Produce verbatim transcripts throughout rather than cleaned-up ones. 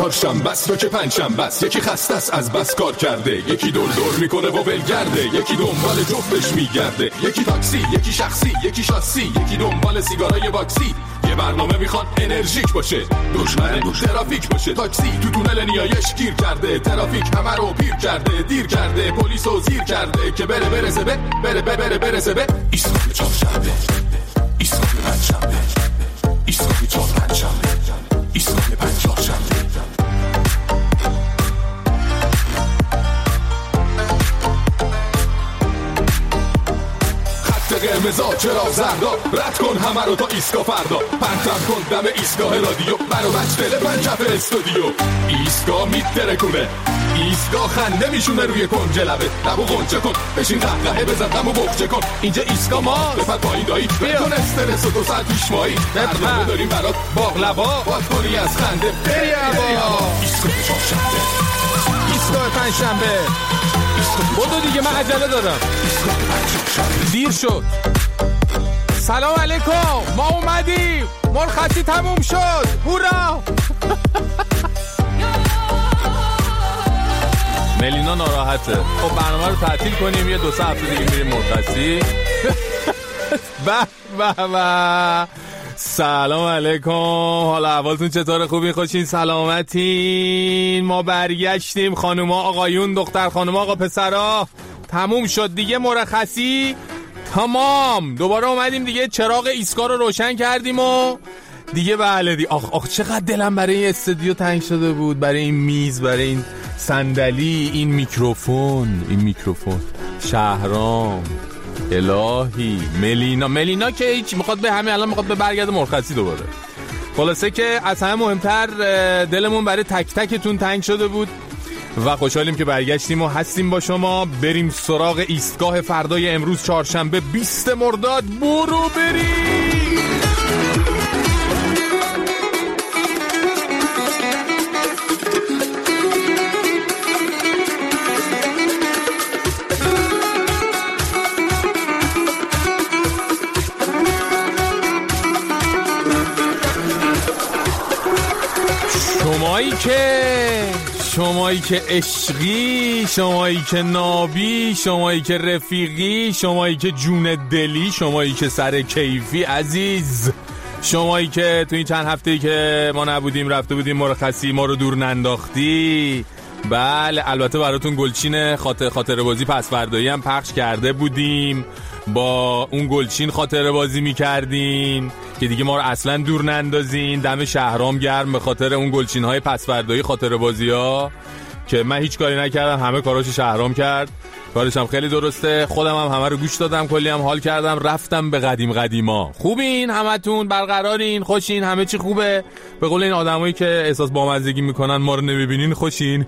چهارشنبه است یا که پنجشنبه است. یکی خسته است از بس کار کرده، یکی دور دور میکنه و ولگرده، یکی دنبال جفتش میگرده، یکی تاکسی، یکی شخصی، یکی شاسی، یکی دنبال سیگارای باکسی. یه برنامه میخواد انرژیک باشه، دشمن ترافیک باشه. تاکسی تو تونل نیایش گیر کرده، ترافیک همه رو پیر کرده، دیر کرده، پلیسو زیر کرده که بره برسه به بره بره بره برسه به ایستگاه چهارشنبه، ایستگاه پنجشنبه، ایستگاه چهارشنبه، ایستگاه پنجشنبه. قرمزا چرا زردا، رد کن همه رو تا ایستگاه فردا. پرتم کن دم ایستگاه رادیو، برو مجدل پنجف استودیو. ایستگاه میترکونه، ایستگاه خنده میشونه روی کنج لبه. لبو غنچه کن، بشین قهقهه بزن غمو بغچه کن. اینجا ایستگاه ما بپر پایین دایی، بکن استرس و دو ساعت پیش مایی. برنامه داریم برات باقلوا، باد کنی از خنده بری هوا. ایستگاه چهارشنبه، ایستگاه پنجشنبه. بودو دیگه من عجله دارم، دیر شد. سلام علیکم، ما اومدیم، مرخصی تموم شد، هورا. ملینا ناراحته. خب برنامه رو تعطیل کنیم، یه دو سه هفته دیگه میریم مرخصی. به به به. سلام علیکم، حالا احوالتون چطوره؟ خوبین؟ خوشین؟ سلامتین؟ ما برگشتیم خانوما آقایون، دختر خانوما آقا پسرا. تموم شد دیگه مرخصی، تمام. دوباره اومدیم دیگه، چراغ ایستگاه رو روشن کردیم و دیگه بله دی. آخ آخ چقدر دلم برای این استودیو تنگ شده بود، برای این میز، برای این صندلی، این میکروفون، این میکروفون. شهرام، الهی، ملینا ملینا که هیچ میخواد به همین الان میخواد به برگرده مرخصی دوباره. خلاصه که از همه مهمتر دلمون برای تک تکتون تنگ شده بود و خوشحالیم که برگشتیم و هستیم با شما. بریم سراغ ایستگاه فردای امروز چهارشنبه بیست مرداد. برو بریم. شمایی که شمایی که عشقی، شمایی که نابی، شمایی که رفیقی، شمایی که جون دلی، شمایی که سر کیفی عزیز، شمایی که تو این چند هفته‌ای که ما نبودیم رفته بودیم مرخصی، ما رو دور ننداختی. بله البته براتون گلچین خاطر خاطره بازی پس فردایی هم پخش کرده بودیم، با اون گلچین خاطره بازی میکردین که دیگه ما رو اصلا دور نندازین. دم شهرام گرم به خاطر اون گلچین های پس فردایی خاطره بازی ها که من هیچ کاری نکردم، همه کاراشو شهرام کرد، کارش هم خیلی درسته. خودم هم همه رو گوش دادم، کلی هم حال کردم، رفتم به قدیم قدیما. خوبین همتون؟ برقرارین؟ خوشین؟ همه چی خوبه؟ به قول این آدمایی که احساس بامزگی میکنن ما رو نمیبینین خوشین؟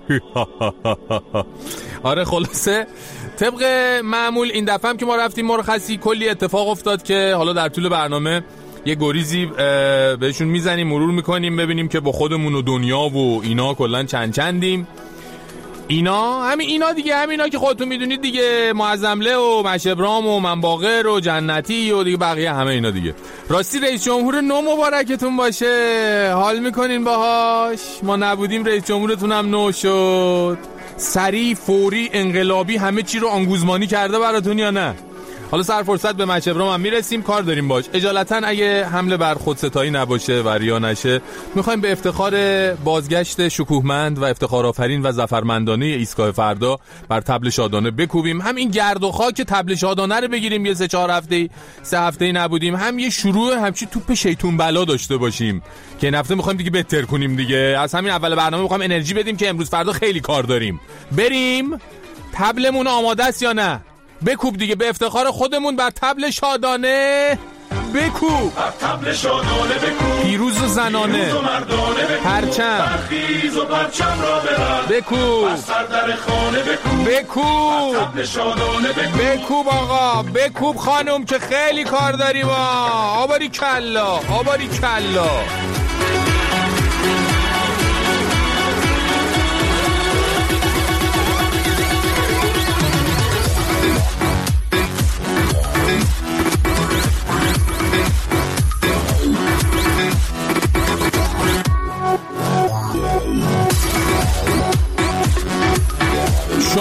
آره خلاصه طبق معمول این دفعه هم که ما رفتیم مرخصی کلی اتفاق افتاد که حالا در طول برنامه یه گریزی بهشون میزنیم، مرور میکنیم، ببینیم که با خودمون و دنیا و اینا کلن چند چندیم. اینا همین اینا دیگه، همینا که خودتون میدونید دیگه، معظمله و مشبرام و منباغر و جنتی و دیگه بقیه همه اینا دیگه. راستی رئیس جمهور نو مبارکتون باشه، حال میکنین باهاش؟ ما نبودیم رئیس جمهورتون هم نو شد، سریع، فوری، انقلابی، همه چی رو آنگوزمانی کرده براتون یا نه؟ حالا سر فرصت به مشبرام هم میرسیم، کار داریم باش. اجالتا اگه حمله بر خودستایی نباشه و ریا نشه، میخوایم به افتخار بازگشت شکوهمند و افتخار آفرین و ظفرمندانه ایستگاه فردا بر طبل شادانه بکوبیم. هم این گرد و خاک طبل شادانه رو بگیریم، یه سه چهار هفته سه هفته نبودیم، هم یه شروع همچی توپ شیطون بلا داشته باشیم که این هفته میخوایم دیگه بهتر کنیم دیگه. از همین اول برنامه میخوایم انرژی بدیم که امروز فردا خیلی کار داریم. بریم. طبلمون آماده است یا نه؟ بکوب دیگه، به افتخار خودمون بر طبل شادانه بکوب، بر طبل شادانه بکوب، پیروز و زنانه، پیروز و مردانه بکوب، پرچم برخیز و پرچم را ببر، بکوب بر سر در خانه بکوب، بکوب بر طبل شادانه بکوب، بکوب آقا، بکوب خانم که خیلی کار داریم. آباری کلا، آباری کلا.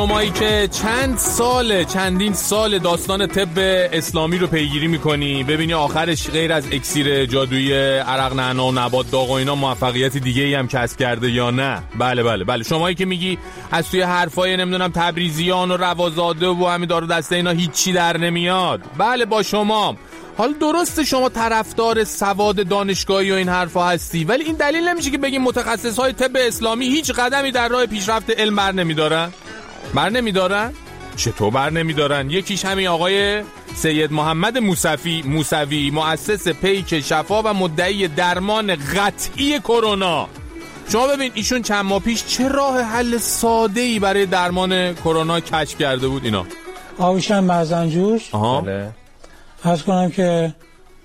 شمایی که چند سال چندین سال داستان طب اسلامی رو پیگیری میکنی، ببینی آخرش غیر از اکسیر جادویی عرق نعنا و نبات داغ و اینا موفقیت دیگه ای هم کسب کرده یا نه؟ بله بله بله. شمایی که میگی از توی حرفای نمیدونم تبریزیان و روازاده و همین دار و دسته اینا هیچی در نمیاد، بله با شما. حالا درسته شما طرفدار سواد دانشگاهی و این حرفا هستی، ولی این دلیل نمیشه که بگیم متخصصهای طب اسلامی هیچ قدمی در راه پیشرفت علم بر نمیدارن. بر نمیدارن؟ چطور بر نمیدارن؟ یکیش همین آقای سید محمد موسوی موسوی مؤسس پیک شفا و مدعی درمان قطعی کرونا. شما ببین ایشون چند ماه پیش چه راه حل ساده‌ای برای درمان کرونا کشف کرده بود. اینا آویشن مرزنجوش. آها. بله. عرض کنم که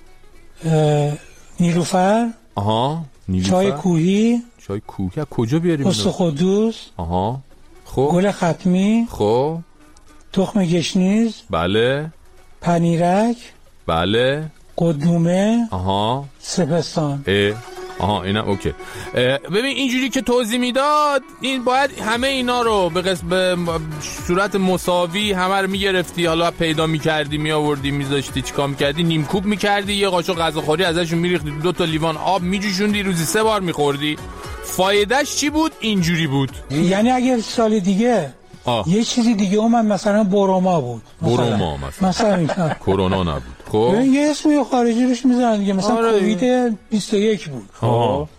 نیلوفر. آها. نیلوفر. چای کوهی. چای کوهی از کجا بیاریم؟ پوست قدوس. آها. خب. گل ختمی. خب. تخم گشنیز. بله. پنیرک. بله. قدومه. آها. سپستان. اه. آها اینا اوکی. ببین اینجوری که توضیح میداد این باید همه اینا رو به قسم به صورت مساوی همه رو میگرفتی، حالا پیدا میکردی میآوردی میذاشتی چیکار میکردی، نیم کوب میکردی، یه قاشق غذاخوری ازشون میریختی، دو تا لیوان آب میجوشوندی، روزی سه بار میخوردی. فایدهش چی بود؟ اینجوری بود. یعنی اگه سال دیگه آه. یه چیزی دیگه اومد مثلا بروما بود، بروما مثلا مثلا کرونا نبود. خب یه اسمی خارجی روش میذارن دیگه، مثلا آره. کووید بیست و یک بود. خب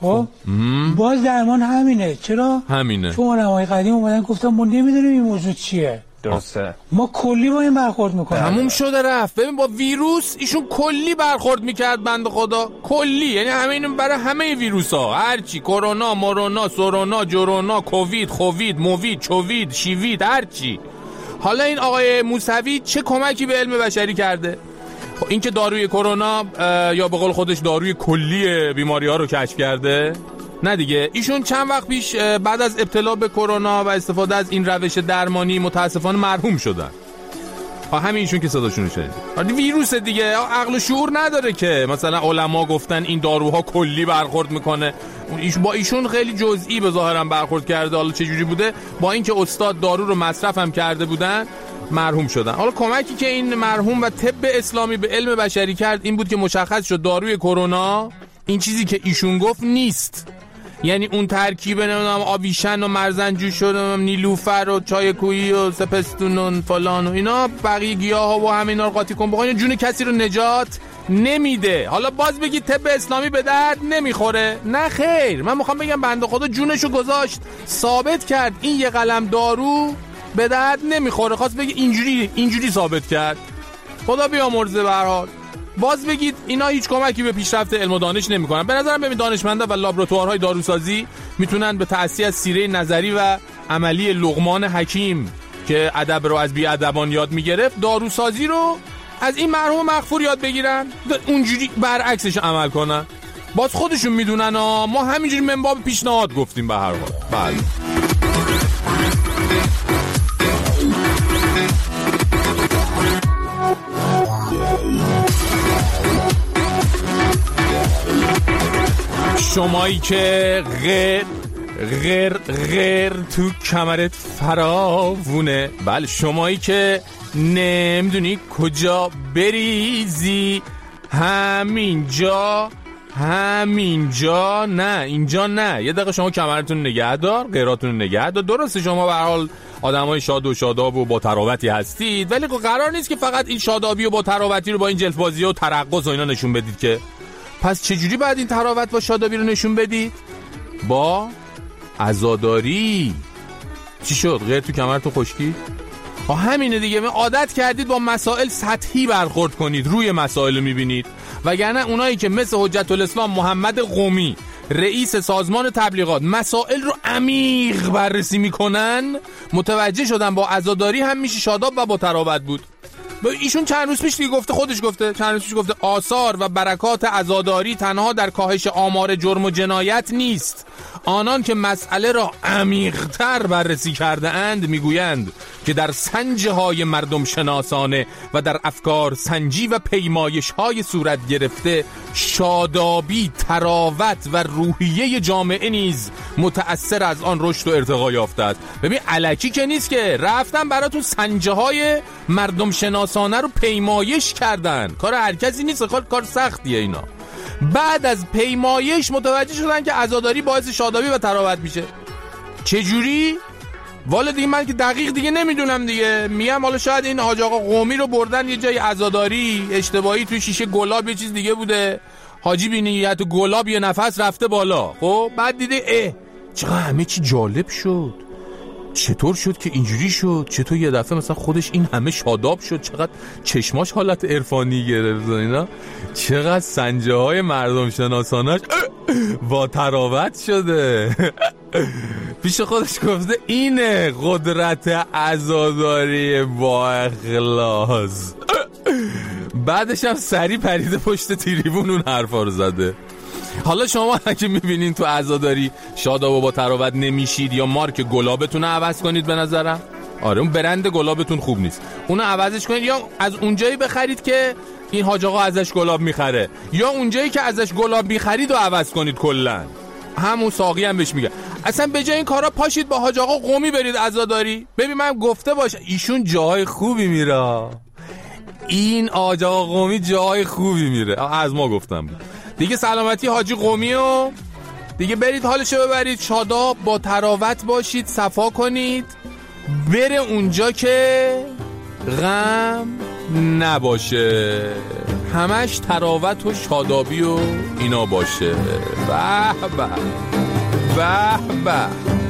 باز درمان همینه. چرا همینه؟ چون علمای قدیم اومدن گفتن ما نمیدونیم این موضوع چیه. درسته. ما کلی با این برخورد میکنیم. تموم شده رفت. ببین با ویروس ایشون کلی برخورد میکرد بنده خدا، کلی، یعنی همین برای همه ویروسا، هرچی کرونا، مورونا، سورونا، جورونا، کووید، خووید، مووید، چووید، شیوید، هرچی. حالا این آقای موسوی چه کمکی به علم بشری کرده؟ این که داروی کرونا یا به قول خودش داروی کلی بیماری ها رو کشف کرده؟ نه دیگه. ایشون چند وقت پیش بعد از ابتلا به کرونا و استفاده از این روش درمانی متاسفانه مرحوم شدن. همین ایشون که صداشون رو شنیدید. ویروس دیگه عقل و شعور نداره که مثلا علما گفتن این داروها کلی برخورد میکنه. با ایشون خیلی جزئی به ظاهرا برخورد کرده. حالا چه جوری بوده؟ با اینکه استاد دارو رو مصرف هم کرده بودن مرحوم شدن. حالا کمکی که این مرحوم و طب اسلامی به علم بشری کرد این بود که مشخص شد داروی کرونا این چیزی که ایشون گفت نیست. یعنی اون ترکیب نمیدونم آویشن و مرزنجوش و نیلوفر و چای کوهی و سپستون و فلان و اینا بقیه گیاها و همینا رو قاطی کن بخواه جون کسی رو نجات نمیده. حالا باز بگی طب اسلامی به درد نمیخوره؟ نه خیر، من میخوام بگم بنده خدا جونشو گذاشت ثابت کرد این یه قلم دارو به درد نمیخوره. خواست بگی اینجوری اینجوری ثابت کرد. خدا بیامرزه به هر حال. باز بگید اینا هیچ کمکی به پیشرفت علم و دانش نمیکنن. به نظرم ببین دانشمندا و لابراتوارهای داروسازی میتونن به تأثیر از سیره نظری و عملی لقمان حکیم که ادب رو از بی ادبان یاد میگرفت داروسازی رو از این مرحوم مغفور یاد بگیرن، اونجوری برعکسش عمل کنن. باز خودشون میدونن ها، ما همینجوری من باب پیشنهاد گفتیم به هر حال. بله شمایی که غیر غیر غیر تو کمرت فراوونه، بله شمایی که نمیدونی کجا بریزی، همینجا همینجا نه اینجا نه، یه دقیقه شما کمرتون نگه دار، غیراتون نگه دار. درسته شما به هر حال آدمای شاد و شاداب و با تراوتی هستید، ولی قرار نیست که فقط این شادابی و با تراوتی رو با این جلف‌بازی و ترقص و اینا نشون بدید که. پس چجوری باید این تراوت با شادابی رو نشون بدید؟ با عزاداری. چی شد؟ غیر تو کمرتون خشکی؟ ها همینه دیگه. عادت کردید با مسائل سطحی برخورد کنید، روی مسائل رو میبینید، وگرنه اونایی که مثل حجت الاسلام محمد قمی رئیس سازمان تبلیغات مسائل رو عمیق بررسی میکنن متوجه شدن با عزاداری هم میشه شاداب و با تراوت بود. ایشون چند روز پیش دیگه گفته، خودش گفته چند روز پیش گفته آثار و برکات عزاداری تنها در کاهش آمار جرم و جنایت نیست. آنان که مسئله را عمیق‌تر بررسی کرده اند میگویند که در سنجه های مردم شناسانه و در افکار سنجی و پیمایش های صورت گرفته شادابی، تراوت و روحیه جامعه نیز متأثر از آن رشد و ارتقا یافته است. ببین الکی که نیست که رفتن براتون سنجه های مردم شناسانه رو پیمایش کردن. کار هر کسی نیست، کار کار سختیه اینا. بعد از پیمایش متوجه شدن که عزاداری باعث شادابی و تراوت میشه. چجوری؟ والا دیگه من که دقیق دیگه نمیدونم دیگه. میگم حالا شاید این حاج آقا قومی رو بردن یه جای عزاداری، اشتباهی توی شیشه گلاب یه چیز دیگه بوده، حاجی بی نیت گلاب یه نفس رفته بالا. خب بعد دیده اه چقدر همه چی جالب شد، چطور شد که اینجوری شد، چطور یه دفعه مثلا خودش این همه شاداب شد، چقدر چشماش حالت عرفانی گرفت، اینا چقدر سنجه های مردم شناسانش با تراوت شده. پیش خودش گفته اینه قدرت عزاداری با اخلاص. بعدش هم سری پریده پشت تریبون اون حرفا رو زده. حالا شما اگه میبینین تو عزاداری شاداب و با تراوت نمیشید یا مارک گلابتون رو عوض کنید به نظرم. آره اون برند گلابتون خوب نیست، اونو عوضش کنید یا از اونجایی بخرید که این حاج آقا ازش گلاب میخره، یا اونجایی که ازش گلاب میخرید و عوض کنید کلا. همون ساقی هم بهش میگه اصلا به جای این کارا پاشید با حاج آقا قومی برید عزاداری. ببین من گفته باشه ایشون جای خوبی میره، این حاج آقا قومی جای خوبی میره، از ما گفتم بود دیگه. سلامتی حاجی قومی و دیگه برید حالشو ببرید، شاداب با تراوت باشید، صفا کنید، بره اونجا که غم نباشه، همش تراوت و شادابی و اینا باشه. به به به به.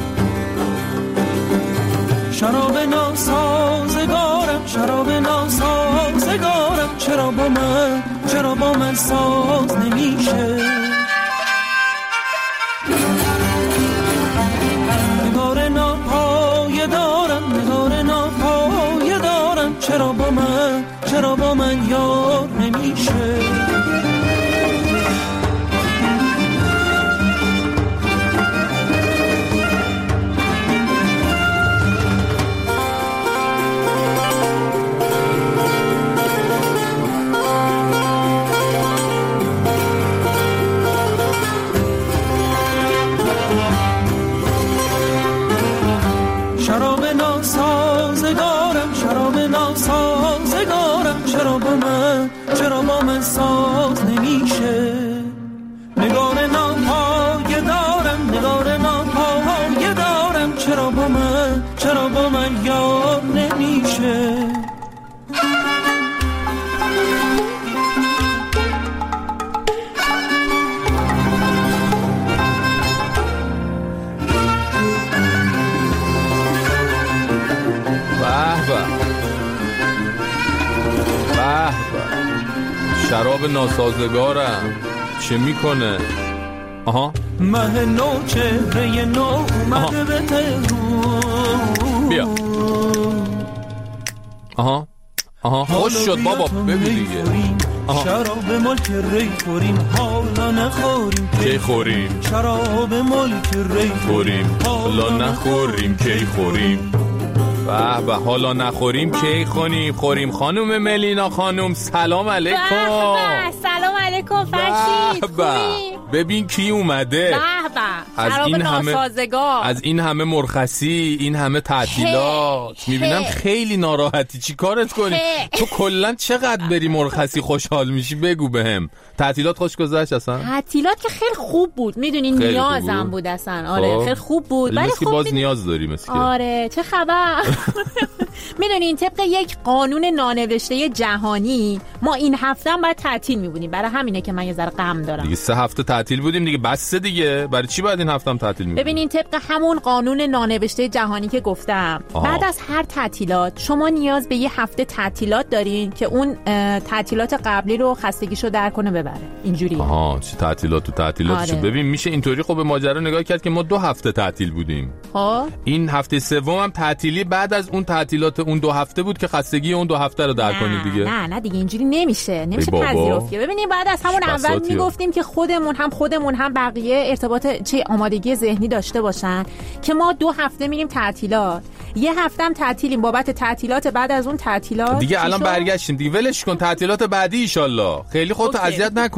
شراب ناسازگارم، شراب ناسازگارم، چرا با من، چرا با من ساز نمیشه. نگار ناپایه دارم، نگار ناپایه دارم، چرا با من، چرا با من یار نمیشه. شراب ناسازگارم، شراب ناسازگارم، چرا با من، چرا با من ساز نمیشه. نگار ناپایه دارم، نگار ناپایه دارم، چرا با من، چرا با من یار نمیشه. شراب ناسازگارم چه میکنه؟ آها مه نو چهره نو اومده به تهرون. بیا. آها آها خوش شد بابا ببین دیگه. شراب ملک ری خوریم حالا نخوریم کی خوریم. شراب ملک ری خوریم حالا نخوریم کی خوریم. به به حالا نخوریم کی خونیم خوریم. خانم ملینا خانم سلام علیکم. به سلام علیکم فرشید. ببین کی اومده. به به از این همه ناسازگار، از این همه مرخصی، این همه تعطیلات میبینم خیلی ناراحتی. چی کارت کنی؟ تو کلا چقدر بری مرخصی خوشحال میشی؟ بگو بهم. تعطیلات خوش گذشت اصلا؟ تعطیلات که خیلی خوب بود، میدونی نیازم بود. بود اصلا. آره خب. خیلی خوب بود. ولی خب باز نیاز داری مثل. آره چه خبر؟ میدونین طبق یک قانون نانوشته جهانی ما این هفته هم باید تعطیل میبودیم، برای همینه که من یه ذره غم دارم. دیگه سه هفته تعطیل بودیم دیگه، بس دیگه. برای چی باید این هفته هم تعطیل میبودیم؟ ببینین طبق همون قانون نانوشته جهانی که گفتم آها. بعد از هر تعطیلات شما نیاز به یه هفته تعطیلات دارین که اون تعطیلات قبلی رو خستگیشو در کنه ببره. اینجوریه. آها چه تعطیلات تو تعطیلاتشو. آره. ببین میشه اینطوری خب به ماجرا نگاه کرد که ما دو هفته تعطیل بودیم. ها این هفته سوم هم تعطیلی بعد از اون تعطیلات اون دو هفته بود که خستگی اون دو هفته رو در کنید دیگه. نه نه دیگه اینجوری نمیشه، نمیشه پذیرفت. ببینید بعد از همون اول میگفتیم که خودمون هم خودمون هم بقیه ارتباط چه آمادگی ذهنی داشته باشن که ما دو هفته میریم تعطیلات، یه هفته هم تعطیلیم بابت تعطیلات بعد از اون تعطیلات دیگه. الان برگشتیم دیگه، ولش کن تعطیلات بعدی ان شاء الله. خیلی خودت اذیت نکن.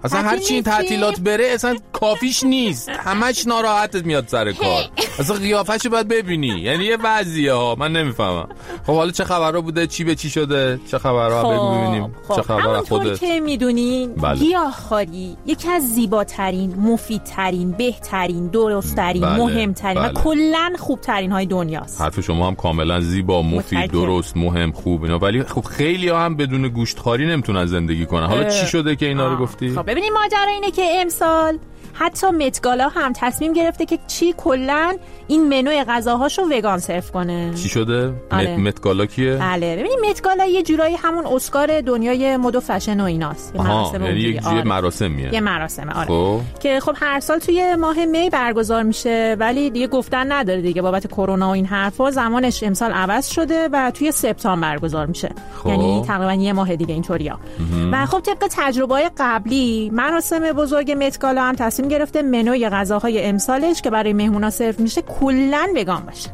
اصلا هر چی این تعطیلات بره اصلا کافیش نیست، همش ناراحتت میاد سر کار. اصلا قیافه‌شو باید ببینی، یعنی یه وضعیه ها من نمیفهمم. خب حالا چه خبرها بوده، چی به چی شده، چه خبرها بگو ببینیم. خب. چه خبر خودت؟ همونطور که میدونین بله. گیاهخواری یکی از زیباترین، مفیدترین، بهترین، درستترین، بله. مهمترین بله. و کلا خوبترین های دنیاست. حرف شما هم کاملا زیبا، مفید، متکر. درست، مهم، خوب اینا، ولی خب خیلی ها هم بدون گوشتخواری نمیتونن زندگی کنن. حالا چی شده که اینا رو گفتی؟ خب ببینید ماجرا اینه که امسال حتی متگالا هم تصمیم گرفته که چی کلا این منوی غذاهاشو وگان سرو کنه. چی شده؟ آره. متگالا کیه؟ بله ببینید متگالا یه جورایی همون اسکار دنیای مد و فشن و ایناست. آها یعنی یک جور مراسمیه. یه مراسمه آره. خب. که خب هر سال توی ماه می برگزار میشه ولی دیگه گفتن نداره دیگه بابت کرونا و این حرفا، زمانش امسال عوض شده و توی سپتامبر برگزار میشه. خب. یعنی تقریبا یه ماه دیگه اینطوریا. و خب طبق تجربه‌های قبلی مراسم بزرگ متگالا هم تصمیم گرفته منوی غذاهای امسالش که برای مهمونا سرو میشه کلا وگان باشه.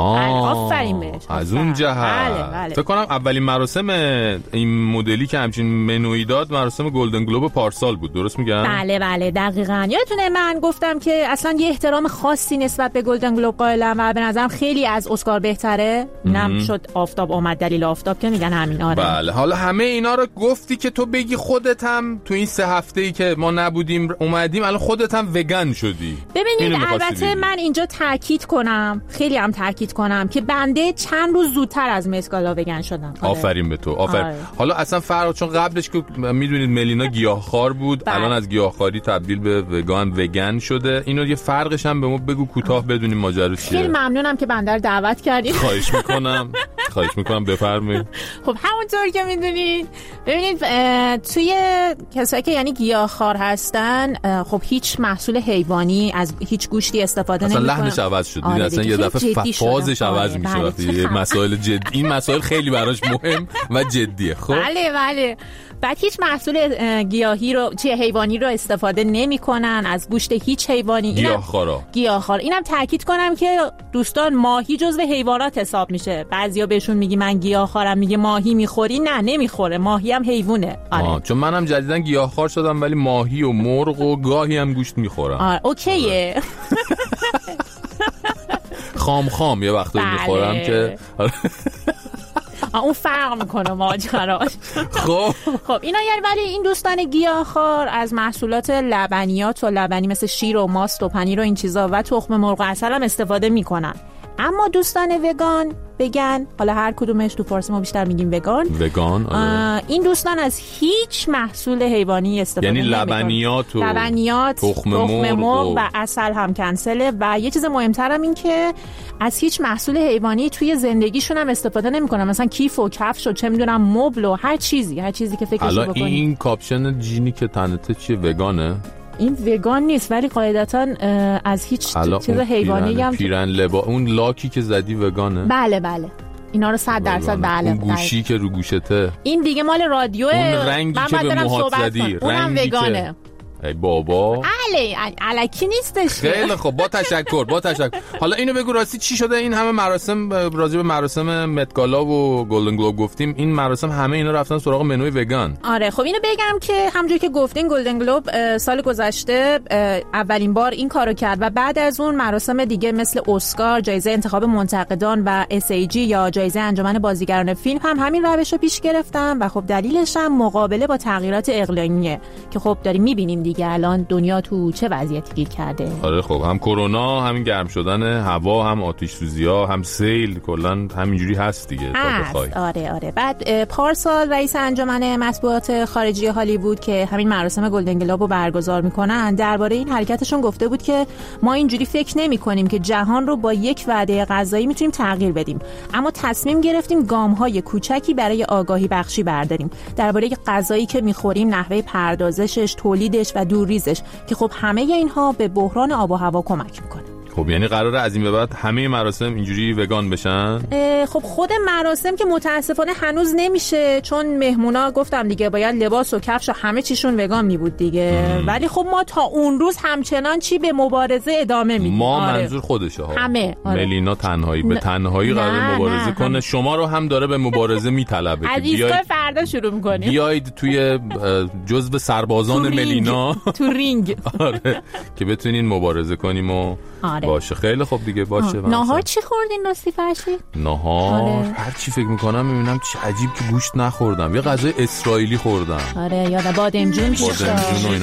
آفرین بهش. از اون جهت بله بله. فکر کنم اولین مراسم این مدلی که همچین منوی داد مراسم گلدن گلوب پارسال بود، درست میگم؟ بله بله دقیقاً. یادتونه من گفتم که اصلا یه احترام خاصی نسبت به گلدن گلوب قائلم و به نظرم خیلی از اسکار بهتره. اینم شد آفتاب اومد، دلیل آفتاب که میگن همین. آره بله. حالا همه اینا رو گفتی که تو بگی خودت هم تو این سه هفته‌ای که ما نبودیم اومدیم الان خودت هم وگان شدی. ببینید البته بگی. من اینجا تاکید کنم، خیلی هم تاکید کنم که بنده چند روز زودتر از متگالا وگان شدم. آره. آفرین به تو. آفرین. آره. حالا اصلا فرق چون قبلش که میدونید ملینا گیاهخوار بود بله. الان از گیاهخواری تبدیل به وگان وگان شده. اینو یه فرقش هم به ما بگو کوتاه بدونیم ماجرا چیه. خیلی ممنونم که بنده رو دعوت کردید. خواهش میکنم. خواهش میکنم بفرمایید. خب همونطور که میدونید ببینید توی کسایی که یعنی گیاهخوار هستن خب هیچ محصول حیوانی از هیچ گوشتی استفاده نمیکنن. اصلا لحنش عوض شد. آره اصلا یه دفعه فازش عوض میشه وقتی این مسائل جدی، این مسائل خیلی براش مهم و جدیه. خب بله بله. بعد هیچ محصول گیاهی رو چه حیوانی رو استفاده نمی‌کنن از گوشت هیچ حیوانی. گیاهخوارا گیاهخوار. اینم تاکید کنم که دوستان ماهی جزو حیوانات حساب میشه. بعضیا بهشون میگی من گیاهخوارم، میگه ماهی میخوری؟ نه نمیخوره، ماهی هم حیوانه. آره آه. چون منم جدیداً گیاهخوار شدم ولی ماهی و مرغ و گاهی هم گوشت میخورم. آره اوکیه. خام خام یه وقتی بله. میخورم که اون فرق میکنه ماجراش. خب خب اینا یعنی ولی این دوستان گیاهخوار از محصولات لبنیات و لبنی مثل شیر و ماست و پنیر و این چیزا و تخم مرغ و عسل هم استفاده میکنن. اما دوستان وگان بگن، حالا هر کدومش تو فارسی ما بیشتر میگیم وگان وگان آره. این دوستان از هیچ محصول حیوانی استفاده یعنی نمیکنن. لبنیات و لبنیات تخم مرغ, مرغ و... و عسل هم کنسله. و یه چیز مهمترم این که از هیچ محصول حیوانی توی زندگیشون هم استفاده نمیکنن، مثلا کیف و کفش و چه میدونم مبل و هر چیزی هر چیزی که فکرشو بکنی. این کاپشن جینی که تنته چیه وگانه؟ این وگان نیست ولی قاعدتاً از هیچ چیز حیوانی هم پیرن لبا اون لاکی که زدی وگانه؟ بله بله اینا رو صد درصد بله. اون گوشی که رو گوشته این دیگه مال رادیوه. اون رنگی که به موهات زدی اونم وگانه. ای بابا علی الکی نیستش. خیلی خب با تشکر با تشکر. حالا اینو بگو راستی چی شده این همه مراسم راجع به مراسم متگالا و گلدن گلوب گفتیم، این مراسم همه اینا رفتن سراغ منوی وگان؟ آره خب اینو بگم که همونجوری که گفتین گلدن گلوب سال گذشته اولین بار این کارو کرد و بعد از اون مراسم دیگه مثل اسکار، جایزه انتخاب منتقدان و اس ای جی یا جایزه انجمن بازیگران فیلم هم همین روشو پیش گرفتن و خب دلیلش هم مقابله با تغییرات اقلیمیه که خب داریم می‌بینیم دیگه الان دنیا تو چه وضعیتی گیر کرده. آره خب هم کرونا، همین گرم شدن هوا، هم آتش سوزی‌ها، هم سیل، کلا همینجوری هست دیگه تا بخوای. آره آره. بعد پارسال رئیس انجمن مطبوعات خارجی هالیوود که همین مراسم گلدن گلوب رو برگزار میکنن درباره این حرکتشون گفته بود که ما اینجوری فکر نمی‌کنیم که جهان رو با یک وعده غذایی میتونیم تغییر بدیم، اما تصمیم گرفتیم گام‌های کوچکی برای آگاهی بخشی برداریم درباره غذایی که می‌خوریم، نحوه پردازشش، تولیدش و دوریزش که خب همه اینها به بحران آب و هوا کمک میکنه. خب یعنی قراره از این به بعد همه مراسم اینجوری وگان بشن؟ خب خود مراسم که متاسفانه هنوز نمیشه، چون مهمونا گفتم دیگه باید لباس و کفش و همه چیشون وگان می بود دیگه. ام. ولی خب ما تا اون روز همچنان چی به مبارزه ادامه میدیم. ما آره. منظور خودشه ها. همه. آره. ملینا تنهایی به تنهایی قراره مبارزه نه، کنه. شما رو هم داره به مبارزه میطلبه. از ایستگاه فردا شروع می‌کنیم. بیاید توی جزو سربازان ملینا تو رینگ. آره. که بتونین مبارزه کنیم و آره. باشه. خیلی خوب دیگه باشه. ناهار چی خوردین راستی فرشی؟ ناهار آره. هر چی فکر میکنم میبینم چه عجیب که گوشت نخوردم. یه غذای اسرائیلی خوردم. آره یاد بادمجون چی شد؟ بادمجون و اینا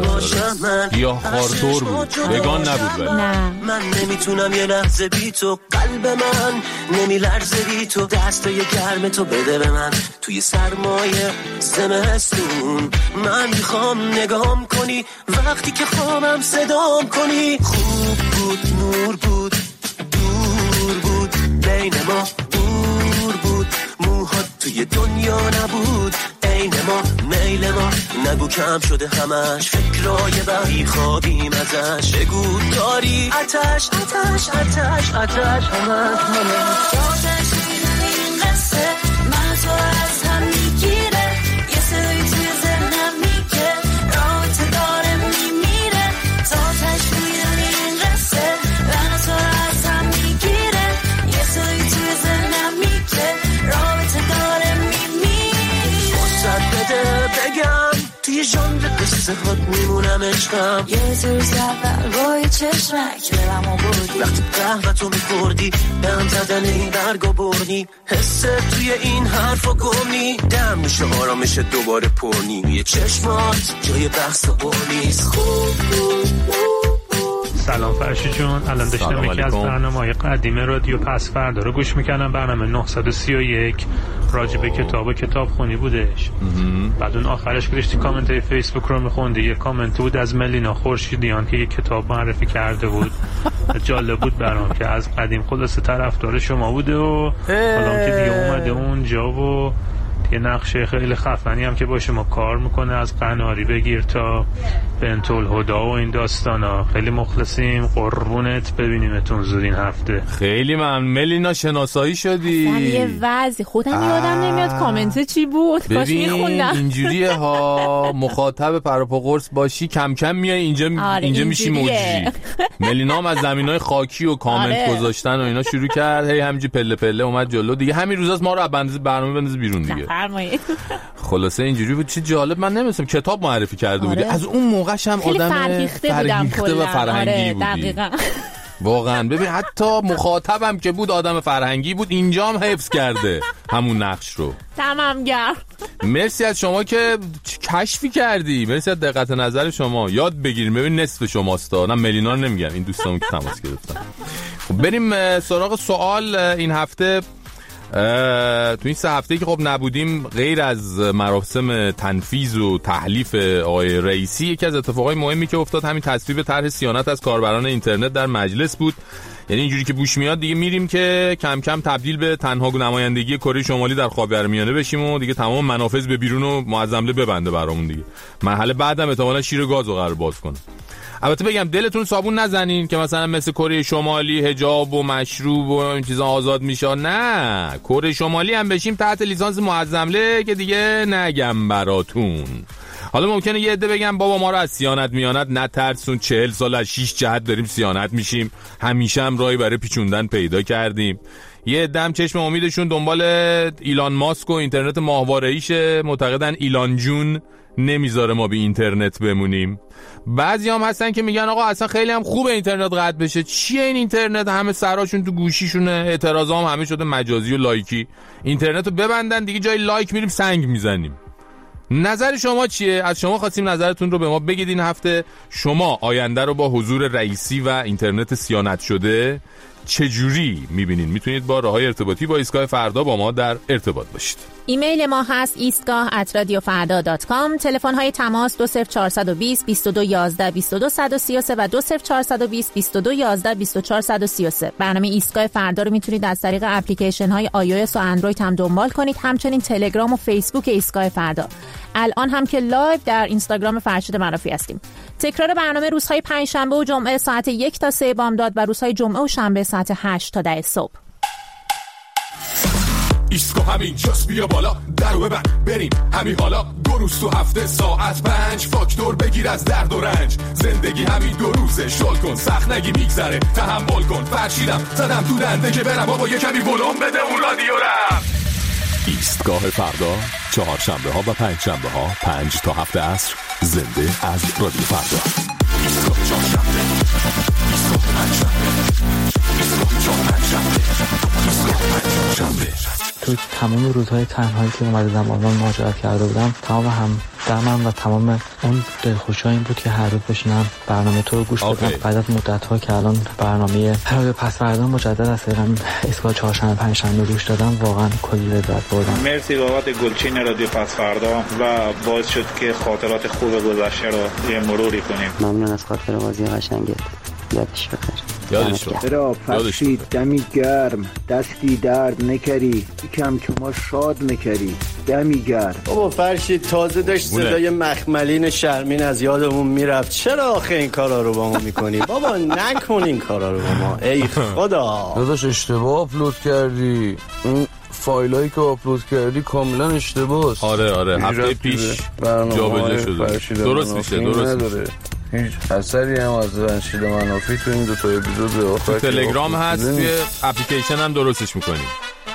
تو یا خارطور بود. وگان نبود ولی. نه. من نمیتونم یه لحظه بی تو، قلب من نمیلرزه بی تو، دستای گرم تو بده به من توی سرمایه زمستون. من میخوام نگام کنی وقتی که خوابم صدام کنی. خوب بود نور بود دور بود بین ما دور بود، موهات توی دنیا نبود عین ما، میل ما نگو کم شده همش، فکرای بی خوابیم ازش، بگو داری آتش آتش آتش آتش همش همش آتش میدونی این قصه من تو از هم میگیره، یه سری توی ذهنم میگه رابطه داره میمیره، تا آتش میدونی این قصه من تو از هم میگیره، یه سری توی ذهنم میگه رابطه داره میمیره. فرصت بده بگم توی ژانر قصه خود میمونم عشقم، یه روز اول روی چشمک دلمو بردی، وقتی قهوه‌تو میخوردی به هم زدن این برگو بردی، حسه توی این حرفو گمی دم میشه آرامش دوباره پرنی، یه چشمات جای بحث و برنیست. خوب بود. سلام فرشی جون، الان داشتم یکی از برنامه‌های قدیم رادیو پس فردا رو گوش میکنم. برنامه نهصد و سی و یک راجب کتاب و کتاب خونی بودش. بعد اون آخرش که داشتی کامنت های فیسبوک رو میخوندی، یه کامنت بود از ملینا خورشیدیان که یه کتاب معرفی کرده بود. جالب بود برام که از قدیم خلاصه طرفدار شما بوده و حالا که دیگه اومده اونجا و یه نقشه خیلی خفنی هم که با شما کار میکنه، از قناری بگیر تا بنت الهدا و این داستانا. خیلی مخلصیم، قربونت، ببینیمتون زود این هفته. خیلی ممنون ملینا، شناسایی شدی. اصلا یه وضعی خودم یادم نمیاد کامنت چی بود، کاش میخوندم. اینجوریه ها، مخاطب پروپا قرص باشی کم کم میای اینجا. آره اینجا میشی موجی. ملینا هم از زمینای خاکی و کامنت آره. گذاشتن و اینا شروع کرد، هی همینجوری پله پله اومد جلو دیگه. همین روزاست ما رو از بندز برنامه بنداز بیرون دیگه. خلاصه اینجوری بود. چه جالب، من نمی‌دونم کتاب معرفی کرده بودی. آره. از اون موقعش هم آدم فرهیخته بودم و فرهنگی آره، بودی. دقیقاً. واقعا ببین حتی مخاطبم که بود آدم فرهنگی بود، اینجا هم حفظ کرده همون نقش رو. تمام گرم. مرسی از شما که کشفی کردی، مرسی از دقت نظر شما. یاد بگیریم، ببین نصف شماست. نه ملینا رو نمیگم، این دوستامون که تماس گرفتن. خب بریم سراغ سوال این هفته. تو این سه هفته‌ای که خب نبودیم، غیر از مراسم تنفیذ و تحلیف آقای رئیسی، یکی از اتفاقای مهمی که افتاد همین تصویب طرح صیانت از کاربران اینترنت در مجلس بود. یعنی اینجوری که بوش میاد دیگه میریم که کم کم تبدیل به تنها نمایندگی کره شمالی در خاورمیانه بشیم و دیگه تمام منافذ به بیرون و معظمله ببنده برامون دیگه. مرحله بعدم احتمالاً شیر گاز رو قرار باز کنه. البته بگم دلتون صابون نزنین که مثلا مثل کره شمالی حجاب و مشروب و این چیزا آزاد میشه. نه، کره شمالی هم بشیم تحت لیسانس معظمله که دیگه نگم براتون. حالا ممکنه یه عده بگم بابا ما رو از صیانت میانت نترسون، چهل سال از شیش جهت داریم صیانت میشیم، همیشه هم راهی برای پیچوندن پیدا کردیم. یه عده هم چشم امیدشون دنبال ایلان ماسک و اینترنت ماهواره‌ایشه، معتقدن ایلان جون نمیذاره ما به اینترنت بمونیم. بعضی هم هستن که میگن آقا اصلا خیلی هم خوبه اینترنت قطع بشه، چیه این اینترنت، همه سراشون تو گوشیشونه، اعتراضا هم همه شده مجازی و لایکی، اینترنت رو ببندن دیگه، جای لایک میریم سنگ میزنیم. نظر شما چیه؟ از شما خواستیم نظرتون رو به ما بگید. این هفته شما آینده رو با حضور رئیسی و اینترنت صیانت شده چجوری میبینین؟ میتونید با راههای ارتباطی با ایستگاه فردا با ما در ارتباط باشید. ایمیل ما هست ایستگاه ات رادیو فردا دات کام. تلفن های تماس دو صفر چهار دو صفر بیست و دو یازده بیست و دو صد و سی و سه و دو صفر چهار دو صفر بیست و دو یازده بیست و چهار صد و سی و سه. برنامه ایستگاه فردا رو میتونید از طریق اپلیکیشن های آی او اس و اندروید هم دنبال کنید، همچنین تلگرام و فیسبوک ایستگاه فردا. الان هم که لایو در اینستاگرام فرشید منافی هستیم. تکرار برنامه روزهای پنجشنبه و جمعه ساعت یک تا سه بامداد و روزهای جمعه و شنبه ساعت هشت تا ده صبح. ایسکو همین جاست، بیا بالا درو ببن بریم همین حالا. دو روز تو هفته ساعت پنج، فاکتور بگیر از درد و رنج. زندگی همین دو روزه، شل کن سخت نگی میگذره، تحمل کن. فرشیدم زدم تو دنده که برم بابا یه کمی ولوم بده اون رادیو رم. ایستگاه فردا، چهارشنبه ها و پنج شنبه ها پنج تا هفت عصر، زنده از رادیو فردا. ایستگاه چهارشنبه، ایستگاه پنجشنبه، ایستگاه چهارشنبه، ایستگاه پنجشنبه. تو تمام روزهای تنهایی که اومدم آلمان مهاجرت کرده بودم، تمام هم دمم و تمام اون دلخوشی این بود که هر روز بشینم برنامه تو رو گوش بدم. بعد از مدت‌ها که الان برنامه رادیو پس فردا مجدد از طریق اسکای چهارشنبه پنجشنبه روش دادم، واقعا کلی لذت بردم. مرسی بابت گلچین رادیو پس فردا و باعث شد که خاطرات خوب گذشته رو یه مروری کنیم. ممنون از خاطر بازی قشنگت. یادش بخیر. یادش بخیر. را فرشید دمی گرم، دستی درد نکری، یکم که ما شاد نکری، دمی گرم. بابا فرشید تازه داشت صدای مخملین شرمین از یادمون میرفت. چرا آخه این کارا رو با ما میکنی؟ بابا نکن این کارا رو با ما. ای خدا داداش اشتباه آپلود کردی. این فایلایی که آپلود کردی کاملا اشتباهه. آره آره هفته پیش جابجا شده. درست میشه، درست میشه. هیچ اثری هم از فرشید منافی تو این دو تا اپیزود آخر تلگرام هست، یه اپلیکیشن هم درستش میکنیم.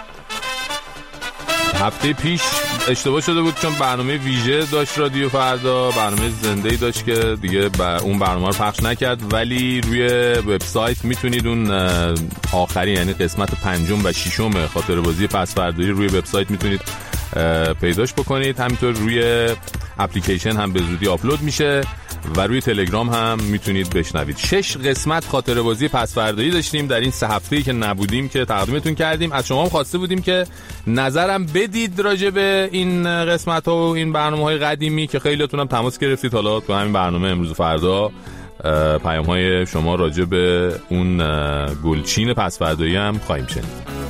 هفته پیش اشتباه شده بود چون برنامه ویژه داشت رادیو فردا، برنامه زنده‌ای داشت که دیگه با اون برنامه رو پخش نکرد، ولی روی وبسایت میتونید اون آخری یعنی قسمت پنجم و ششم خاطره‌بازی پس فردایی روی وبسایت میتونید پیداش بکنید. همینطور روی اپلیکیشن هم به زودی آپلود میشه و روی تلگرام هم میتونید بشنوید. شش قسمت خاطره بازی پس فردایی داشتیم در این سه هفته‌ای که نبودیم که تقدیمتون کردیم. از شما هم خواسته بودیم که نظرم بدید راجع به این قسمت ها و این برنامه‌های قدیمی که خیلیاتون هم تماس گرفتید. حالا تو همین برنامه امروز و فردا پیام های شما راجع به اون گلچین پس فردایی هم خواهیم شنید.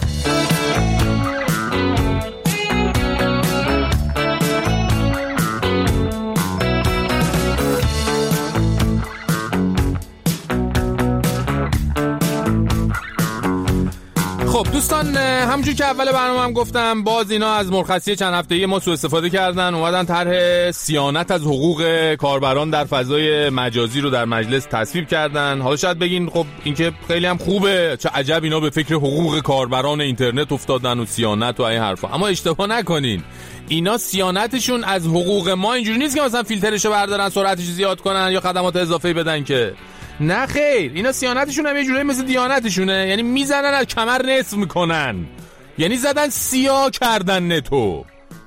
خب دوستان، همونجور که اول برنامه هم گفتم، باز اینا از مرخصی چند هفته‌ای ما سوء استفاده کردن، اومدن طرح صیانت از حقوق کاربران در فضای مجازی رو در مجلس تصویب کردن. حالا شاید بگین خب این که خیلی هم خوبه، چه عجب اینا به فکر حقوق کاربران اینترنت افتادن و صیانت و این حرفا. اما اشتباه نکنین، اینا صیانتشون از حقوق ما اینجوری نیست که مثلا فیلترشو بردارن، سرعتش زیاد کنن یا خدمات اضافه بدن که. نه خیر، اینا صیانتشون هم یه جوری مثل دیانتشونه، یعنی میزنن از کمر نصف میکنن، یعنی زدن سیاه کردن نتو،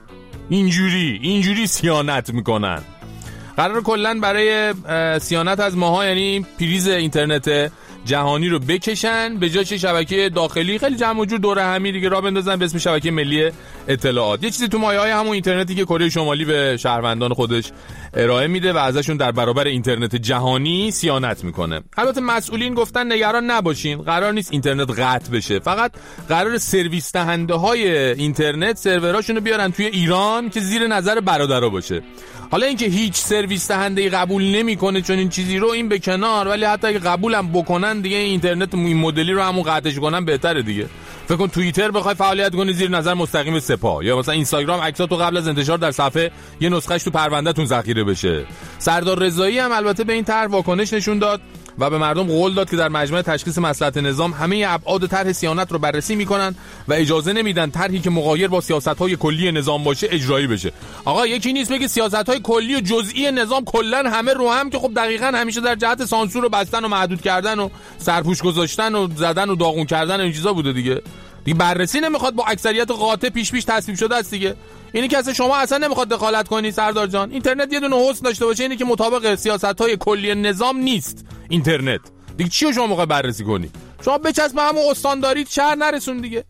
اینجوری اینجوری صیانت میکنن. قرار کلن برای صیانت از ماها یعنی پریز اینترنت جهانی رو بکشن، به جای شبکه داخلی خیلی جمع و جور دوره همی دیگه راه بندازن به اسم شبکه ملی اطلاعات. یه چیزی تو مایه‌های همون اینترنتی که کره شمالی به شهروندان خودش ارائه میده و ازشون در برابر اینترنت جهانی صیانت میکنه. البته مسئولین گفتن نگران نباشین، قرار نیست اینترنت قطع بشه، فقط قرار سرویس دهنده های اینترنت سروراشونو بیارن توی ایران که زیر نظر برادرها باشه. حالا اینکه هیچ سرویس دهنده‌ای قبول نمیکنه چون این چیزی رو، این به کنار، ولی حتی اگه قبولم بکنن دیگه اینترنت این مدلی رو همون قطعش کنن بهتره دیگه. فکر کن توییتر بخوای فعالیت کنی زیر نظر مستقیم سپاه، یا مثلا اینستاگرام عکساتو قبل از انتشار در صفحه یه نسخهش تو پروندهتون ذخیره بشه. سردار رضایی هم البته به این طرح واکنش نشون داد و به مردم قول داد که در مجمع تشخیص مصلحت نظام همه ابعاد طرح صیانت رو بررسی میکنن و اجازه نمیدن طرحی که مغایر با سیاست‌های کلی نظام باشه اجرایی بشه. آقا یکی نیست بگه سیاست‌های کلی و جزئی نظام کلا همه رو هم، که خب دقیقاً همیشه در جهت سانسور و بستن و محدود کردن و سرپوش گذاشتن و زدن و داغون کردن و این چیزا بوده دیگه. دیگه بررسی نمیخواد، با اکثریت قاطع پیش پیش تصویب شده است دیگه. اینی که اصلا شما اصلا نمیخواد دخالت کنی سردار جان. اینترنت یه دونه هست داشته باشه، اینی که مطابق سیاست‌های کلی نظام نیست اینترنت. دیگه چی رو شما میخوای بررسی کنی؟ شما بچسب همون استانداری شهر نرسون دیگه.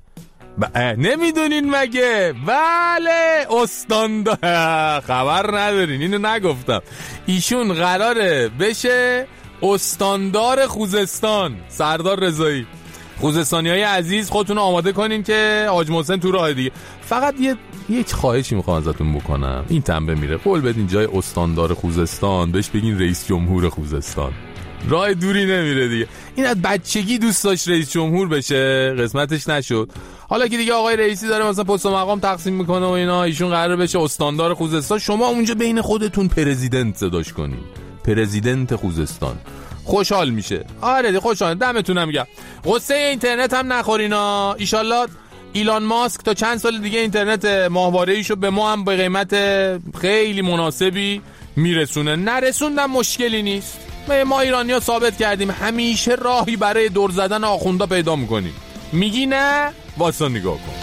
نمیدونین مگه؟ بله استاندار خبر ندارین، اینو نگفتم. ایشون قراره بشه استاندار خوزستان، سردار رضایی. خوزستانیای عزیز خودتون آماده کنین که حاج محسن تو راه دیگه. فقط یه یک خواهشی میخوام ازتون بکنم. این تنبه میره قول بدین جای استاندار خوزستان بهش بگین رئیس جمهور خوزستان. راه دوری نمیره دیگه. این از بچگی دوست داشت رئیس جمهور بشه، قسمتش نشد. حالا که دیگه آقای رئیسی داره مثلا پست و مقام تقسیم میکنه و اینا، ایشون قراره بشه استاندار خوزستان. شما اونجا بین خودتون پرزیدنت صداش کنین، پرزیدنت خوزستان. خوشحال میشه. آره دی خوشحال. دمتونم گرم. قصه اینترنت هم نخورینا. ایشالله ایلان ماسک تا چند سال دیگه اینترنت ماهواره‌ایشو به ما هم به قیمت خیلی مناسبی میرسونه. نرسوندم مشکلی نیست. ما ایرانی‌ها ثابت کردیم همیشه راهی برای دور زدن آخوندا پیدا میکنیم. میگی نه؟ واسه نگاه کن.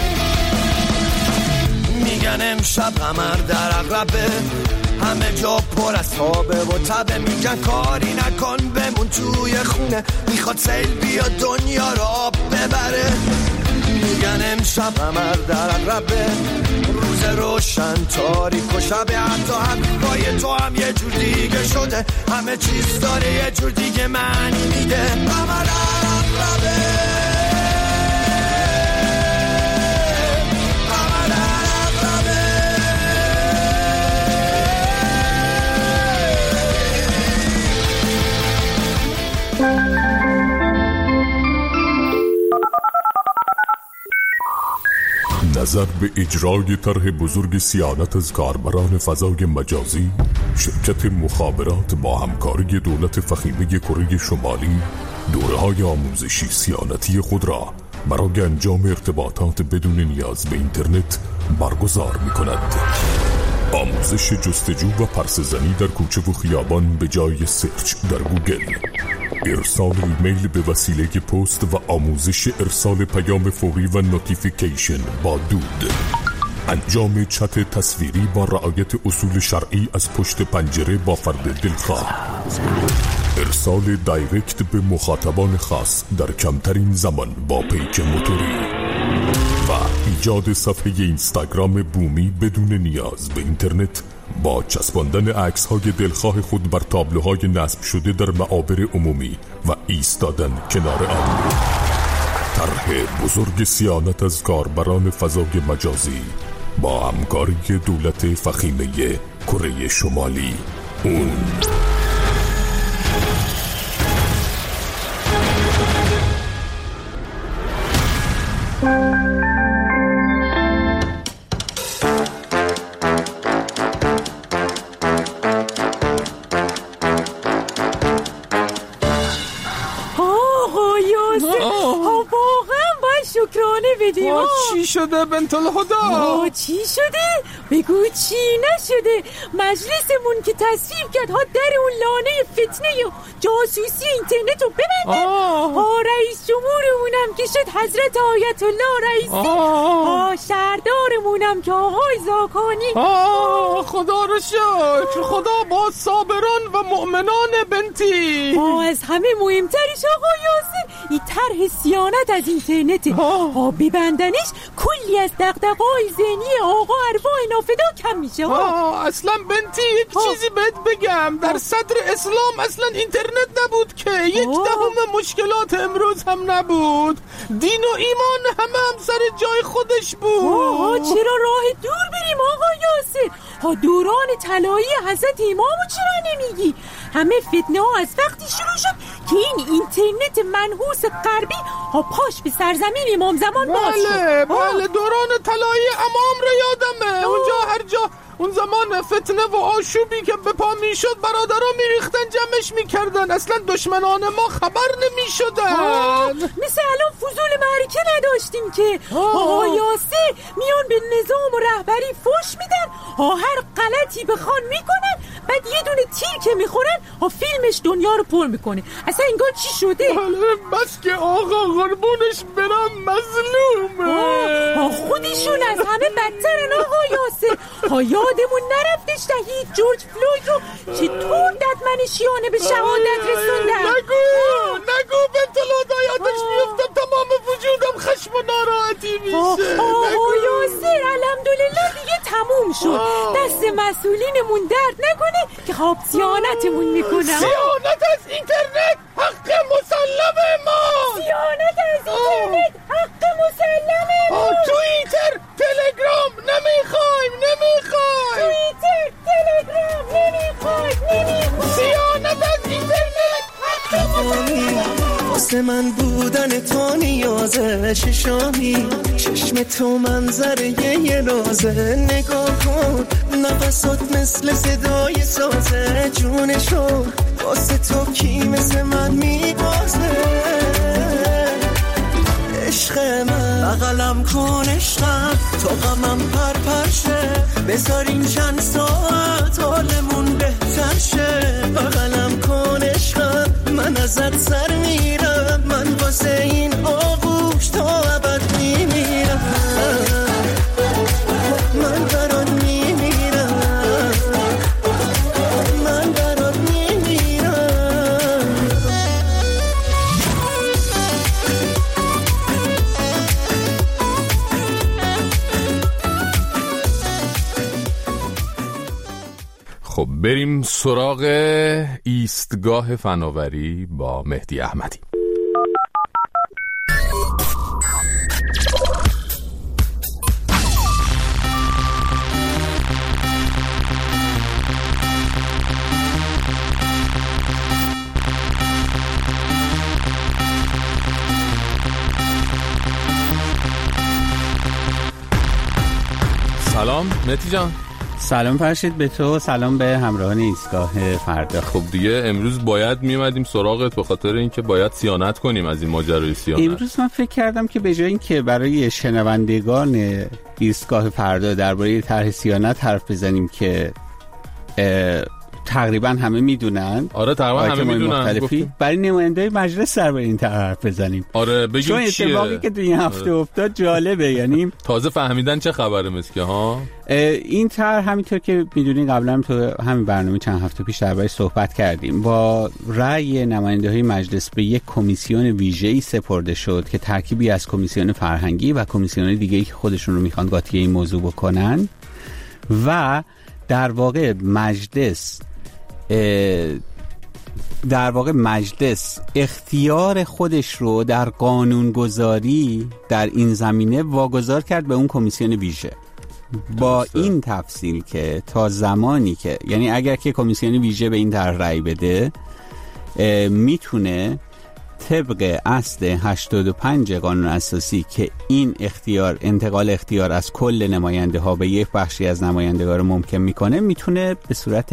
میگن امشب قمر در عقربه، همه جا پر از تابه و تبه. میگن کاری نکن بمون توی خونه، میخواد سیل بیا دنیا رو آب ببره. میگن امشب قمر در عقربه، روز روشن تاریک و شب، حتی همینای تو هم یه جور دیگه شده. همه چیز داره یه جور دیگه معنی میده. قمر در عقربه، نظر به اجرای طرح بزرگ صیانت از کاربران فضای مجازی، شرکت مخابرات با همکاری دولت فخیمه کره شمالی دوره‌های آموزشی صیانتی خود را برای انجام ارتباطات بدون نیاز به اینترنت برگزار می‌کند. آموزش جستجو و پرسه‌زنی در کوچه و خیابان به جای سرچ در گوگل، ارسال ایمیل به وسیله پست و آموزش ارسال پیام فوری و نوتیفیکیشن با دود، انجام چت تصویری با رعایت اصول شرعی از پشت پنجره با فرد دلخواه، ارسال دایرکت به مخاطبان خاص در کمترین زمان با پیک موتوری و ایجاد صفحه اینستاگرام بومی بدون نیاز به اینترنت با چسباندن عکس‌های دلخواه خود بر تابلوهای نصب شده در معابر عمومی و ایستادن کنار آن. طرح بزرگ صیانت از کاربران فضای مجازی با همکاری دولت فخیمه کره شمالی. اون چی شده بنت الهدا؟ چی شده؟ بگو چی نشده؟ مجلسمون که تصویب کرد ها در اون لانه فتنه و جاسوسی اینترنت رو ببندن. ها رئیس جمهورمونم که شد حضرت آیت الله رئیسی. ها شهردارمونم که آقای زاکانی. آه خدا رو شکر، خدا با صابران و مؤمنان بنتی. ها از همه مهمترش آقا یاسر این طرح صیانت از اینترنته. ها ببندنش کلی از دغدغه‌های ذهنی آقا ارواح نافدا کم میشه. ها اصلا بنتی یک چیزی بهت بگم، در صدر اسلام اصلا اینترنت نبود که یک دهم مشکلات امروز هم نبود. دین و ایمان همه هم سر جای خودش بود. ها چرا راه دور بریم آقا یاسر؟ ها دوران طلایی حضرت امامو چرا نمیگی؟ همه فتنه ها از وقتی شروع شد که این اینترنت منحوس غربی ها پاش به سرزمین امام زمان باز شد. بله بله دوران طلایی امام رو یادمه. اونجا هر جا اون زمان فتنه و آشوبی که به پا می شد برادرها می ریختن جمعش می کردن، اصلا دشمنان ما خبر نمی شدن. مثل الان فضول معرکه نداشتیم که آقا یاسر میان به نظام و رهبری فوش میدن، ها هر غلطی بخوان میکنن، بعد یه دونه تیر که میخورن ها فیلمش دنیا رو پر میکنه. اصلا انگار چی شده؟ بس که آقا قربونش برم مظلومه. ها خودشون از همه بدترن آقا یاسر. ها یادمون نرفته شهید جورج فلوید رو چطور ددمنشیانه به شهادت رسوندن. نگو نگو بنت الهدا، یادش میفتم تمام وجودم خشم و ناراحتی میشه. آقا یاسر الحمدلله دیگه تموم شد. دست مسئولینمون درد نکنه که خواب صیانتمون میکنن. صیانت از اینترنت حق مسلم ما. صیانت از اینترنت حق مسلم ما. توییتر، تلگرام، واسه من بودن تو نیازه، چشامی چشم تو منظره یه رازه، نگاه کن نفسات مثل صدای سازه، جونشو واسه تو کی مثل من میبازه، عشق من بغلم کن عشقم تا غمم پر پرشه، بذاریم چند ساعت حالمون بهتر شه، بغلم کن عشقم من ازت سر میرم، من واسه این آغوش تا ابد میمیرم، من برات میمیرم، من برات میمیرم. خب بریم سراغ ایستگاه فناوری با مهدی احمدی. سلام مهدی جان. سلام فرشید به تو، سلام به همراهان ایستگاه فردا. خب دیگه امروز باید میومدیم سراغت به خاطر اینکه باید صیانت کنیم از این ماجرای صیانت. امروز من فکر کردم که به جای اینکه برای شنوندگان ایستگاه فردا درباره طرح صیانت حرف بزنیم که تقریبا همه میدونن، آره تقریبا همه میدونن، برای نماینده‌های مجلس درباره این طرح حرف بزنیم. آره بگیم چیه؟ چون اتفاقی که تو این هفته آره. افتاد جالبه، یعنی تازه فهمیدن چه خبره مسکه ها. این طرح همینطور که میدونین قبلا تو همین برنامه چند هفته پیش دربارش صحبت کردیم، با رأی نماینده‌های مجلس به یک کمیسیون ویژه‌ای سپرده شد که ترکیبی از کمیسیون فرهنگی و کمیسیون دیگه‌ای که خودشون رو میخوان قاطی این موضوع بکنن و در واقع مجلس در واقع مجلس اختیار خودش رو در قانونگذاری در این زمینه واگذار کرد به اون کمیسیون ویژه، با این تفصیل که تا زمانی که یعنی اگر که کمیسیون ویژه به این طرح رأی بده میتونه طبق اصل هشتاد و پنج قانون اساسی که این اختیار انتقال اختیار از کل نماینده ها به یک بخشی از نمایندگان رو ممکن میکنه، میتونه به صورت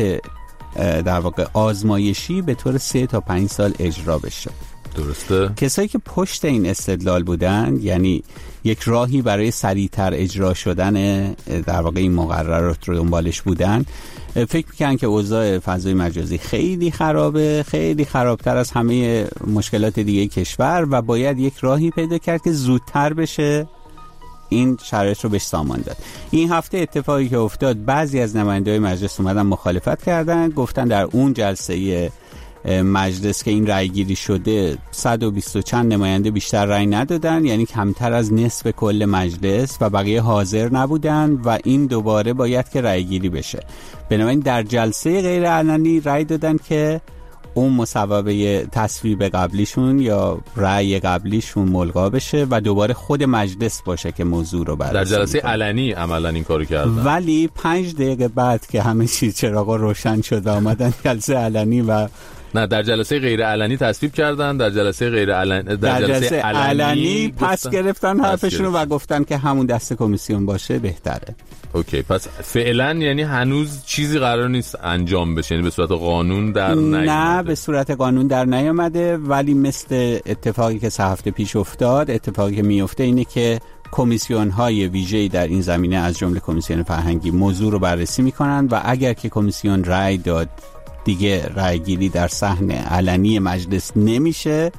در واقع آزمایشی به طور سه تا پنج سال اجرا بشه. درسته. کسایی که پشت این استدلال بودن، یعنی یک راهی برای سریعتر اجرا شدن در واقع این مقررات رو دنبالش بودن، فکر میکنن که اوضاع فضای مجازی خیلی خرابه، خیلی خرابتر از همه مشکلات دیگه کشور و باید یک راهی پیدا کرد که زودتر بشه این شرایط رو بهش سامان داد. این هفته اتفاقی که افتاد، بعضی از نماینده‌های مجلس اومدن مخالفت کردن، گفتن در اون جلسه مجلس که این رأی گیری شده صد و بیست و چند نماینده بیشتر رأی ندادن، یعنی کمتر از نصف کل مجلس و بقیه حاضر نبودن و این دوباره باید که رأی گیری بشه. بنابراین در جلسه غیر علنی رأی دادن که اون مصوبه تصویب قبلیشون یا رأی قبلیشون ملغا بشه و دوباره خود مجلس باشه که موضوع رو بررسی در جلسه میکنه. علنی عملا این کارو کردن، ولی پنج دقیقه بعد که همه چیز چراغا روشن شد آمدن جلسه علنی و نه در جلسه غیر علنی تصویب کردن، در جلسه غیر علنی در, در جلسه, جلسه علنی, علنی پس گرفتن حرفشون و گفتن که همون دست کمیسیون باشه بهتره. اوکی، پس فعلا یعنی هنوز چیزی قرار نیست انجام بشه، یعنی به صورت قانون در نیامده. نه به صورت قانون در نیامده، ولی مثل اتفاقی که سه هفته پیش افتاد، اتفاقی که میفته اینه که کمیسیون های ویژه‌ای در این زمینه از جمله کمیسیون فرهنگی موضوع رو بررسی میکنن و اگر که کمیسیون رأی داد دیگه رأی گیری در صحن علنی مجلس نمیشه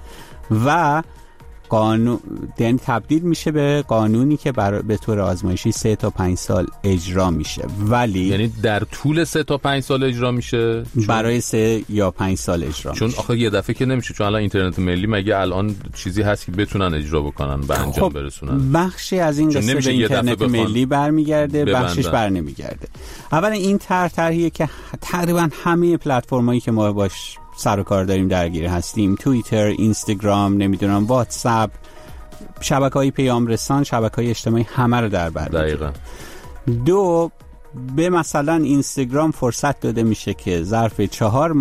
و قانون یعنی تبدیل میشه به قانونی که بر... به طور آزمایشی سه تا پنج سال اجرا میشه. ولی یعنی در طول سه تا پنج سال اجرا میشه؟ برای سه یا پنج سال اجرا چون میشه. آخه یه دفعه که نمیشه، چون الان اینترنت ملی مگه الان چیزی هست که بتونن اجرا بکنن به انجام خب برسونن؟ بخشی از این قصه به اینترنت ملی برمیگرده، بخشش بر نمیگرده. اولا این طرح طرحیه که تقریبا همه پلتفرمایی که ما باش سر و کار داریم درگیر هستیم، توییتر، اینستاگرام، نمیدونم واتساپ، شبکه‌های پیام رسان، شبکه‌های اجتماعی همه رو در بر می‌گیره. دقیقاً. دو، به مثلا اینستاگرام فرصت داده میشه که ظرف چهار ماه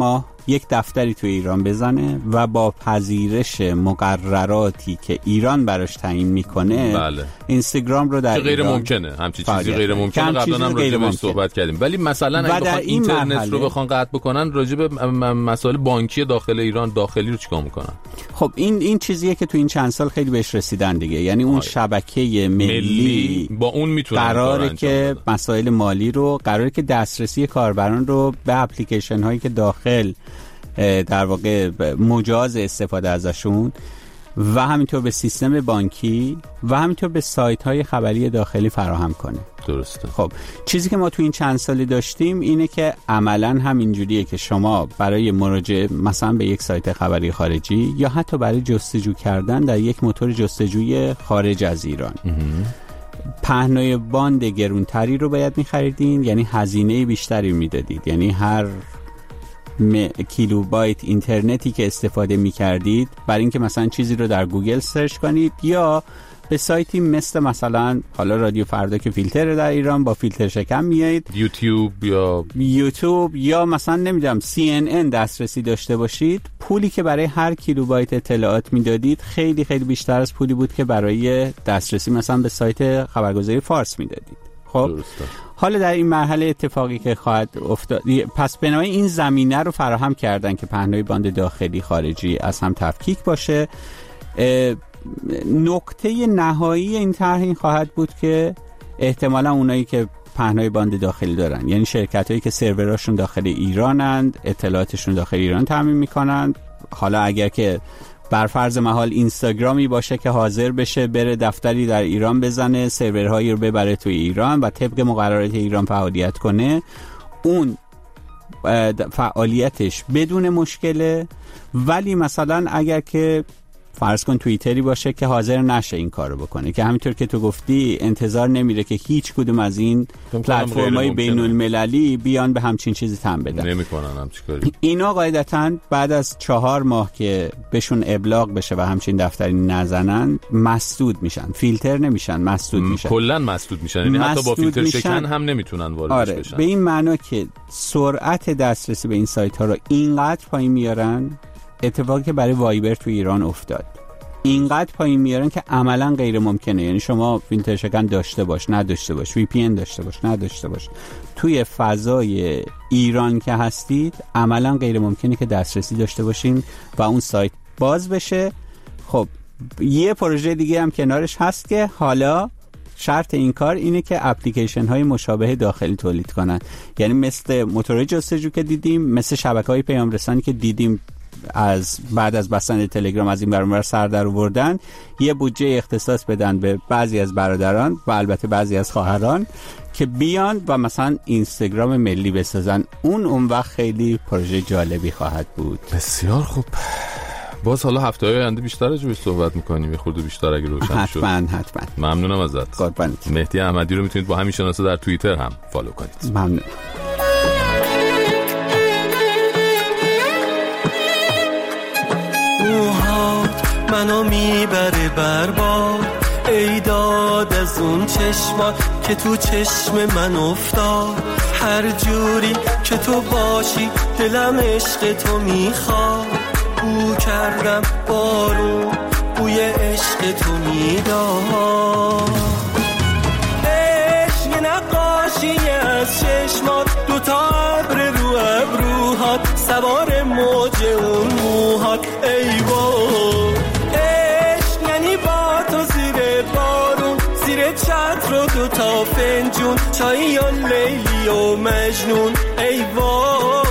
یک دفتری تو ایران بزنه و با پذیرش مقرراتی که ایران براش تعیین میکنه بله. اینستاگرام رو در غیر ممکنه همچین چیزی غیر ممکنه. قبلا هم راجع بهش صحبت کردیم. ولی مثلا اگه بخوان اینترنت مرحله... رو بخوان قطع بکنن راجع به مسائل بانکی داخل ایران داخلی رو چیکار میکنن؟ خب این این چیزیه که تو این چند سال خیلی بهش رسیدن دیگه. یعنی اون شبکه ملی, ملی با اون میتونن قراره که مسائل مالی رو قراره که دسترسی کاربران رو به اپلیکیشن هایی که داخل در واقع مجاز استفاده ازشون و همینطور به سیستم بانکی و همینطور به سایت های خبری داخلی فراهم کنه. درسته. خب چیزی که ما تو این چند سالی داشتیم اینه که عملاً همینجوریه که شما برای مراجعه مثلا به یک سایت خبری خارجی یا حتی برای جستجو کردن در یک موتور جستجوی خارج از ایران پهنای باند گرونتری رو باید می‌خریدین، یعنی هزینه بیشتری میدادید. یعنی هر م... کیلوبایت اینترنتی که استفاده می‌کردید برای اینکه مثلا چیزی رو در گوگل سرچ کنید یا به سایتی مثل مثلا حالا رادیو فردا که فیلتر در ایران با فیلتر شکن میایید، یوتیوب یا یوتیوب یا مثلا نمیدونم سی ان ان دسترسی داشته باشید، پولی که برای هر کیلوبایت اطلاعات میدادید خیلی خیلی بیشتر از پولی بود که برای دسترسی مثلا به سایت خبرگزاری فارس میدادید. خب درسته. حالا در این مرحله اتفاقی که خواهد افتاد، پس بنابراین این زمینه رو فراهم کردن که پهنای باند داخلی خارجی از هم تفکیک باشه. نکته نهایی این طرح این خواهد بود که احتمالا اونایی که پهنای باند داخلی دارن، یعنی شرکتایی که سروراشون داخل ایرانند، اطلاعاتشون داخل ایران تامین میکنند، حالا اگر که بر فرض محال اینستاگرامی باشه که حاضر بشه بره دفتری در ایران بزنه، سرورهایی رو ببره توی ایران و طبق مقررات ایران فعالیت کنه، اون فعالیتش بدون مشکله. ولی مثلا اگر که فرض کن توییتری باشه که حاضر نشه این کارو بکنه، که همینطور که تو گفتی انتظار نمیره که هیچ کدوم از این پلتفرم‌های بین‌المللی بیان به همچین چیزی تن بدن، نمی‌کنن همچین کاری. اینا قاعدتاً بعد از چهار ماه که بهشون ابلاغ بشه و همچین دفتری نزنن مسدود میشن، فیلتر نمیشن، مسدود میشن، کلاً مسدود میشن. یعنی حتی با فیلتر میشن. شکن هم نمیتونن واردش آره. بشن. به این معنا که سرعت دسترسی به این سایت‌ها رو اینقدر پایین میارن، اتفاقی که برای وایبر تو ایران افتاد اینقدر پایین میارن که عملا غیر ممکنه. یعنی شما فیلتر شکن داشته باش نداشته باش، وی پی ان داشته باش نداشته باش، توی فضای ایران که هستید عملا غیر ممکنه که دسترسی داشته باشین و اون سایت باز بشه. خب یه پروژه دیگه هم کنارش هست که حالا شرط این کار اینه که اپلیکیشن های مشابه داخلی تولید کنن، یعنی مثل موتور جستجو که دیدیم، مثل شبکه‌های پیام رسانی که دیدیم از بعد از بستن تلگرام از این ور اون ور سر در آوردن، یه بودجه اختصاص بدن به بعضی از برادران و البته بعضی از خواهران که بیان و مثلا اینستاگرام ملی بسازن. اون اون وقت خیلی پروژه جالبی خواهد بود. بسیار خوب. باز حالا هفته‌های آینده بیشتر راجع بهش صحبت می‌کنیم، یه خورده بیشتر اگه روشن شد. حتما حتما. ممنونم ازت. قربانت. مهدی احمدی رو میتونید با همین شناسه در توییتر هم فالو کنید. ممنون. منو میبره برباد، ای داد از اون چشمات که تو چشم من افتاد، هر جوری که تو باشی دلم عشق تو میخواد، بو کردم بارون بوی عشق تو میداد، عشق یه نقاشی از چشمات، دوتا ابر رو ابروهات، سوار موج اون موهات، ای وای عشق یعنی با تو زیر بارون، زیر چتر و دوتا فنجون، چایی و لیلی و مجنون، ای وای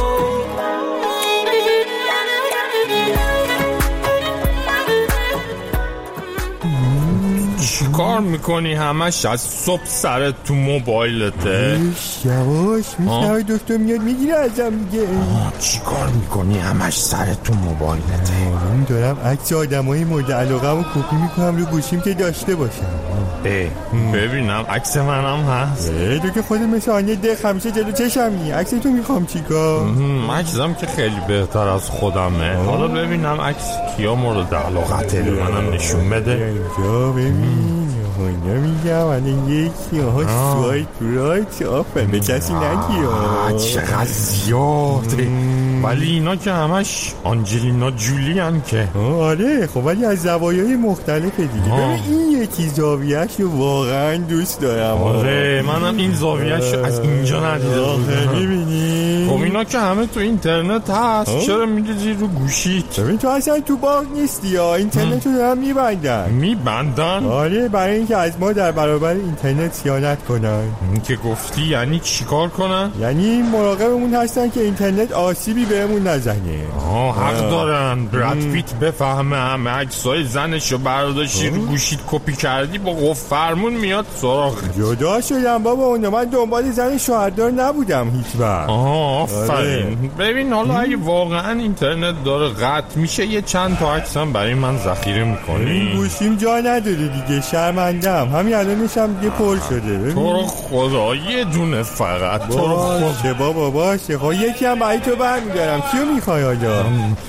چی کار میکنی همش از صبح سرت تو موبایلته؟ یواش میشه دکتر میاد میگیره ازم میگه چی کار میکنی همش سرت تو موبایلته؟ من دارم عکس آدم های مورد علاقه رو کپی میکنم رو گوشیم که داشته باشم. ای ببینم عکس منم هست. ای تو که خود مثل آنیه دق همیشه جلو چشمی، عکس تو میخوام چیکار؟ عکسم که خیلی بهتر از خودمه. حالا ببینم عکس کیا مورد علاقته به منم نشون بده. اینجا ببین هنیا میگم الان یکی ها سوایت رایت آفر به کسی نگی ها چقدر زیاده. ولی اینا که همش آنجلینا جولی هن که. آره خب ولی از زوایای مختلفه دیگه. ببین این یکی زاویه‌اش رو واقعا دوست دارم. آره منم این زاویه‌اش از اینجا ندیده بودم. می‌بینی؟ خب اینا که همه تو اینترنت هست چرا می‌ریزی رو گوشیت؟ ببین تو اصلا تو باغ نیستی یا اینترنت رو دارن میبندن. میبندن؟ آره برای اینکه از ما در برابر اینترنت صیانت کنن. این که گفتی یعنی چیکار کنن؟ یعنی مراقبمون هستن که اینترنت آسیبی بهمون نزنه. آه حق دارن. براد پیت بفهمه همه عکسای زنشو برداشتی رو گوشیت کپی کردی با قف فرمون میاد سراغ. جدا شدم بابا اون من دنبال زن شوهردار نبودم هیچ وقت. آه آفرین. ببین حالا اگه واقعا اینترنت داره قطع میشه یه چند تا عکسم برای من ذخیره میکنی؟ این گوشیم جا نداره دیگه شرمندم. همین الانش هم دیگه پر شده. تو رو خدا یه دونه فقط. تو رو خدا بابا باشه. خب یکی هم برای تو برمیدارم. کیو میخوای حالا؟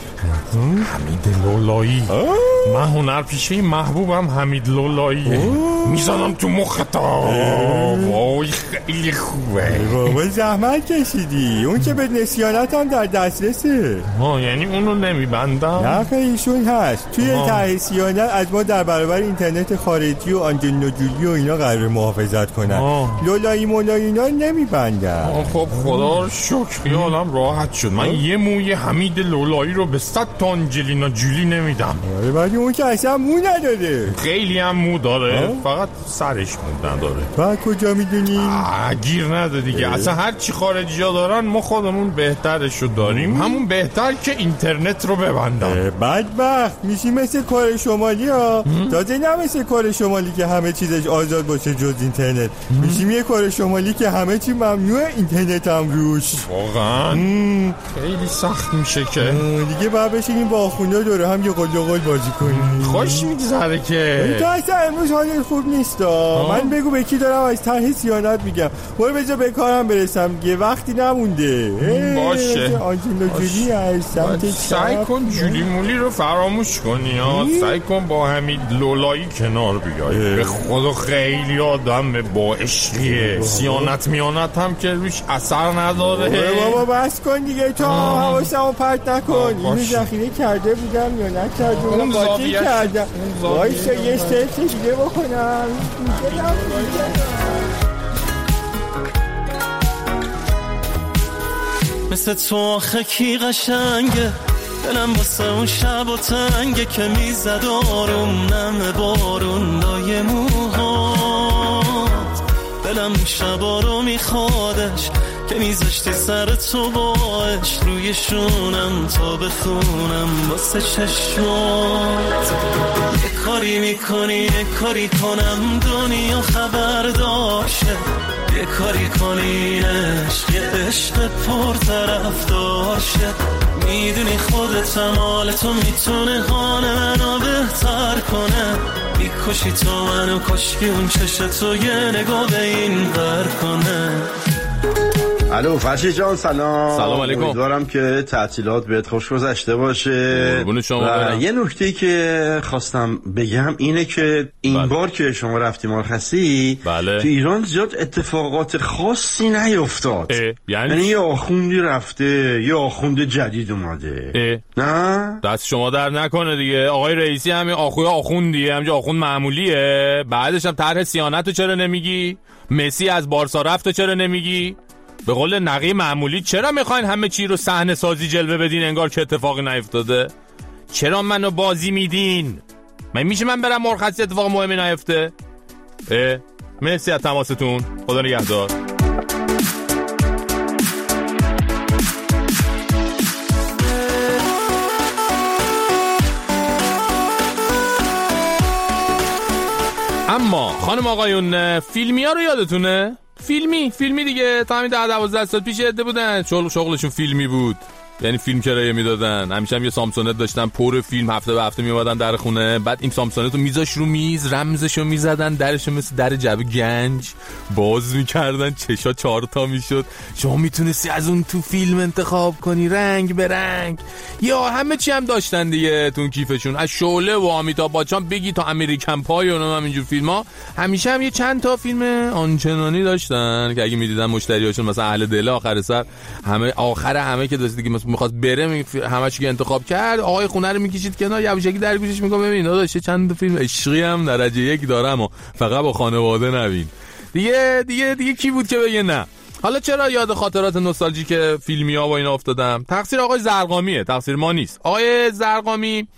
حمید لولایی. من هنر پیشه محبوبم حمید لولاییه. میزنم تو مختا. وای خیلی خوبه. بابا زحمت کشیدی. اون که به نسیانت هم در دسترسه. ها یعنی اونو نمیبندم؟ نه خیلی ایشون هست. توی ته سیانت از ما در برابر اینترنت خارجی و آنجلینا جولی و اینا قرار محافظت کنن. لولایی مولایی اینا نمیبندن. خب خدا رو شکر خیالم راحت شد. من یه موی حمید لولایی رو به صد تا آنجلینا جولی نمیدم. آره ولی اون که اصلا مو نداره. خیلی هم مو داره. آه؟ فقط سرش مو نداره. بعد کجا میدونی؟ گیر نده دیگه. اصلا هر چی خارجی ها دارن ما خودمون بهترشو داریم. همون بهتر که اینترنت رو ببندن. بدبخت میشی مثل کره شمالی ها. تازه نه مثل کره شمالی که همه چیزش آزاد باشه جز اینترنت. میشیم یه کره شمالی که همه چی ممنوع اینترنت هم روش. واقعا خیلی سخت میشه که دیگه باید بشینیم با آخونده دوره هم یه قل و قل بازی کنیم. خوش میگذره که تو اصلا امروز حالت خوب نیست. من بگو به کی دارم از ته سیانت میگم. برو بذار به کارم برسم دیگه وقتی نمونده. باشه آنجلینا جولی از سمت سعی کن جولی مولی رو فراموش کنی ها. سعی کن با حمید لولایی کنار بیای. به خدا خیلی آدم با عشقیه. سیانت میانت هم که روش اثر نداره. بابا بس کن دیگه تو حواسمو پرت نکن. اینو ذخیره کرده بودم یا نکرده بودم باطل کردم. وایسا یه سلت دیگه بکنم. مثل تو آخه کی قشنگه دلم واسه اون شب و تنگه که میزد آروم نم بارون لای موهات. دلم شبا رو میخوادش که میذاشتی سر تو باش روی شونم تا بخونم واسه چشمات. یه کاری میکنی یه کاری کنم دنیا خبر داشته. یه کاری کنی عشق یه عشق پر طرف داشته. میدونی خودت هم حال تو میتونه حال منو بهتر کنه. میکشی تو منو کشکی اون چشم تو یه نگاه به این بر کنه. الو فرشید جان سلام. سلام علیکم. امیدوارم که تعطیلات بهت خوش گذشته باشه. قربون شما برم. یه نکته‌ای که خواستم بگم اینه که این بله. بار که شما رفتی مرخصی بله. تو ایران زیاد اتفاقات خاصی نیفتاد. یعنی یعنی یه آخوندی رفته یه آخوند جدید اومده. اه. نه دست شما در نکنه دیگه. آقای رئیسی همین آخوی آخوندیه همینجا آخوند معمولیه. بعدش هم طرح صیانتو چرا نمیگی؟ مسی از بارسا رفت چرا نمیگی؟ به قول نقی معمولی چرا میخواین همه چی رو صحنه سازی جلوه بدین انگار که اتفاقی نیفتاده؟ چرا منو بازی میدین؟ من میشه من برم مرخصی اتفاق مهمی نیفته؟ اه مرسی از تماستون. خدا نگهدار. اما خانم آقایون فیلمی ها رو یادتونه؟ فیلمی فیلمی دیگه تا همین ده دوازده سال پیش عده بودن شغل شغلشون فیلمی بود. یعنی فیلم کرایه میدادن. همیشه هم یه سامسونت داشتن پر فیلم هفته به هفته میومدن در خونه. بعد این سامسونت رو میذاش رو میز رمزشو میزدن درشو مثل در جعبه گنج باز میکردن چشا چهار تا میشد. شما میتونستی از اون تو فیلم انتخاب کنی رنگ به رنگ. یا همه چی هم داشتن دیگه تو کیفشون از شعله و آمیتاب بچان بگی تا امریکن پای و هم اینجور فیلم‌ها. همیشه هم یه چند تا فیلم آنچنانی داشتن که اگه میدیدن مشتریاشون مثلا اهل دل آخر سر همه آخر همه که داشت دیگه میخواد بره همش که انتخاب کرد، آقای خونه رو میکشید کنار، یواشکی در گوشش میگه ببین داداش چند تا فیلم عشقی هم درجه یک دارم و فقط با خانواده نبین. دیگه دیگه دیگه کی بود که بگه نه؟ حالا چرا یاد خاطرات نوستالژیک فیلمیا و اینا افتادم؟ تقصیر آقای زرقامیه، تقصیر ما نیست. آقای زرقامی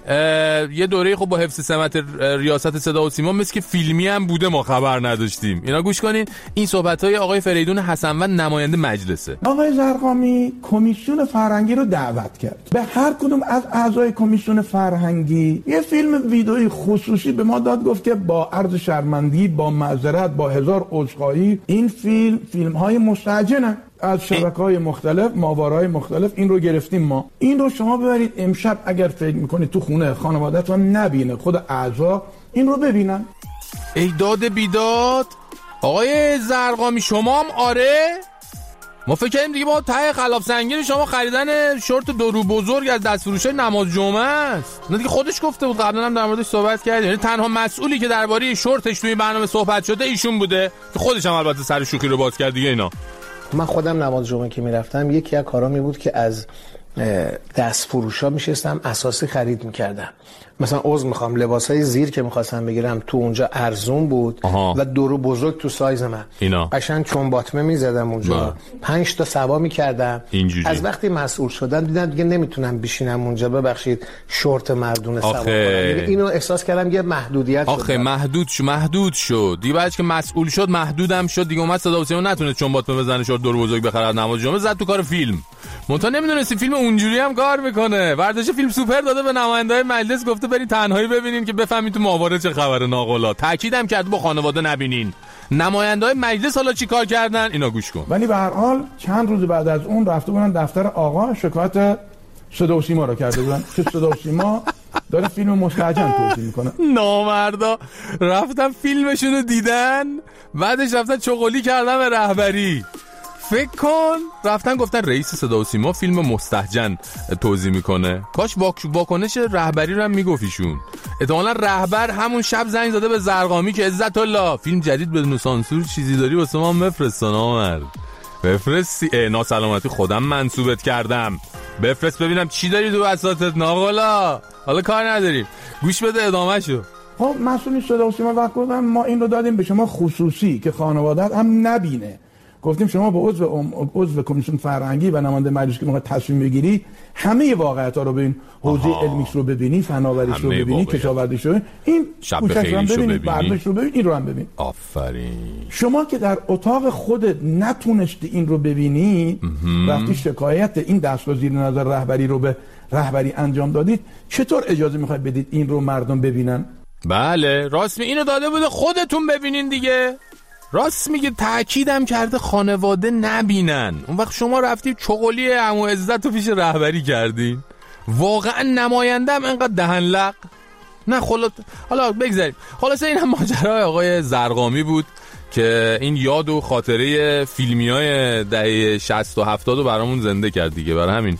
یه دوره خب با حفظ سمت ریاست صدا و سیما مثل که فیلمی هم بوده ما خبر نداشتیم. اینا گوش کنین، این صحبت‌های آقای فریدون حسنوند نماینده مجلسه. آقای زرقامی کمیسیون فرهنگی رو دعوت کرد. به هر کدوم از اعضای کمیسیون فرهنگی یه فیلم ویدئویی خصوصی به ما داد، گفت که با عرض شرمندگی، با معذرت، با هزار عذرخواهی این فیلم فیلم‌های مستعجلن از شبکه‌های مختلف، ماهواره‌های مختلف، این رو گرفتیم ما. این رو شما ببرید امشب اگر فکر میکنید تو خونه خانواده‌تون نبینه، خود اعضا این رو ببینن. ای داد بیداد آقای زرقامی، شما هم آره؟ ما فکر کردیم دیگه با ته خلاف سنگین شما خریدن شورت دو رو بزرگ از دستفروشی نماز جمعه است. نه دیگه خودش گفته بود، قبلا هم در موردش صحبت کردیم. یعنی تنها مسئولی که درباره شورتش توی برنامه صحبت شده ایشون بوده که خودش هم البته سر شوخی رو باز کرد دیگه. اینا من خودم نماز جمعه که میرفتم یکی از کارا می بود که از دست فروشا میشستم اساسی خرید میکردم. مثلا عضو میخوام لباسای زیر که میخواستم بگیرم تو اونجا ارزون بود. آها. و دورو بزرگ تو سایز من اینا قشنگ چون باطمه میزدم اونجا، پنج تا سوا میکردم. از وقتی مسئول شدم دیدم دیگه نمیتونم بشینم اونجا، ببخشید شورت مردونه سوا کنم. اینو احساس کردم یه محدودیت شد. آخه محدود شد، محدود شد دیگه. بعد که مسئول شد محدودم شد دیگه. اومد صدا و سیما نتونه چون باطمه بزنه شورت دورو بزرگ بخره نماز جمعه، زد تو کار فیلم. منتها نمیدونستی فیلم اونجوری هم کار میکنه. ورداش فیلم سوپر داده به نماینده‌های مجلس، گفته برید تنهایی ببینین که بفهمید تو ماهواره چه خبره. ناقلا تاکیدم کرد با خانواده نبینین. نماینده‌های مجلس حالا چی کار کردن اینا گوش کن. ولی به هر حال چند روز بعد از اون رفته بودن دفتر آقا، شکایت صدا و سیما رو کرده بودن که صدا و سیما داره فیلم مستعجل توضیح میکنه. نامردا رفتن فیلمشون رو دیدن، بعدش رفتن چغلی کردن به رهبری. فکر کن رفتن گفتن رئیس صدا و سیما فیلم مستهجن توضیح میکنه. کاش واکنش رهبری رو هم میگفتیشون. احتمالاً رهبر همون شب زنگ زده به زرقامی که عزت الله فیلم جدید بدون سانسور چیزی داری واسه ما بفرست. نامرد بفرستی. ناسلامتی خودم منصوبت کردم، بفرست ببینم چی داری تو بساطت. ناقلا حالا کار نداریم، گوش بده ادامه شو. خب مسئولی صدا و سیما وقت گفتن ما این رو دادیم به شما خصوصی که خانوادت هم نبینه. گفتیم شما با عضو عضو کمیسیون فرهنگی و نماینده مجلس که میخواد تصمیم بگیری همه واقعیت‌ها رو ببین، حوزه علمیش رو ببینی، فناوریش رو ببینی، کشاورزیش رو، این کوچه‌ش رو ببین، برداشت رو ببین، این رو هم ببین. آفرین. شما که در اتاق خودت نتونستی این رو ببینی، رفتی شکایت این دستگاه زیر نظر رهبری رو به رهبری انجام دادید، چطور اجازه میخواید بدید این رو مردم ببینن؟ بله راست می اینو داده بوده خودتون ببینین دیگه. راست میگه، تأکیدم کرده خانواده نبینن. اون وقت شما رفتید چغلی عمو عزت رو پیش رهبری کردین. واقعا نمایندم انقدر دهن لق نه. خلط... حالا بگذاریم. خلاصه این هم ماجرای آقای زرقامی بود که این یاد و خاطره فیلمی های دهه شصت و هفتاد رو برامون زنده کرد دیگه. برای همین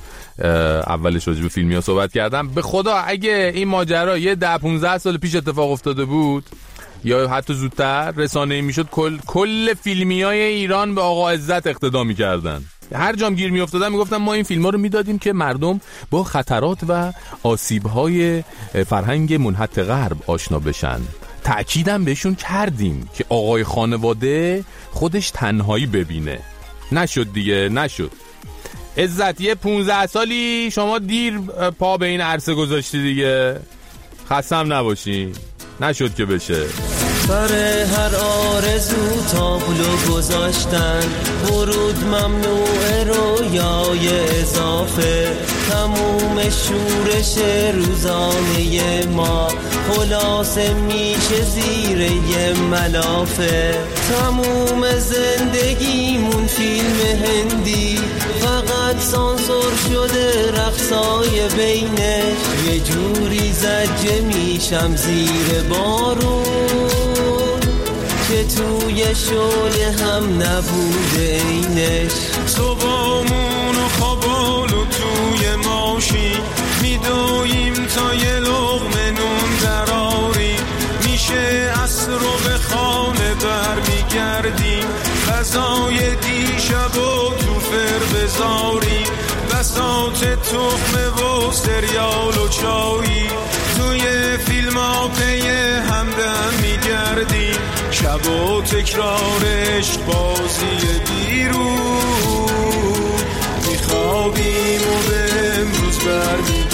اولش راجع به فیلمی ها صحبت کردم. به خدا اگه این ماجرا یه ده پونزده سال پیش اتفاق افتاده بود یا حتی زودتر، رسانه‌ای میشد کل کل فیلمیای ایران به آقا عزت اقتدا میکردن. هر جام گیر میافتادن میگفتن ما این فیلم‌ها رو میدادیم که مردم با خطرات و آسیب‌های فرهنگ منحط غرب آشنا بشن. تأکیدم بهشون کردیم که آقای خانواده خودش تنهایی ببینه. نشد دیگه، نشد. عزت یه پونزده سالی شما دیر پا به این عرصه گذاشتی دیگه. خستم نباشی، نشد که بشه. سر هر آرزو تابلو گذاشتن، ورود ممنوع رویای اضافه، تموم شورش روزانه ما خلاصه میشه زیر یه ملافه. تموم زندگیمون فیلم هندی، فقط سانسور شده رقصای بینش، یه جوری زجه میشم زیر بارون که توی شعله هم نبوده اینش. صبحمون و خوابال و توی ماشین میدویم تا یه لقمه نون دراریم، میشه عصر رو به خانه بر میگردیم، غذای دیشب و تو فر بذاریم، بسا شبات تخمه و سریال و چایی توی فیلم ها پی همدم میگردیم شب و تکرار عشق بازی دیرو میخوابیم و به امروز برمیم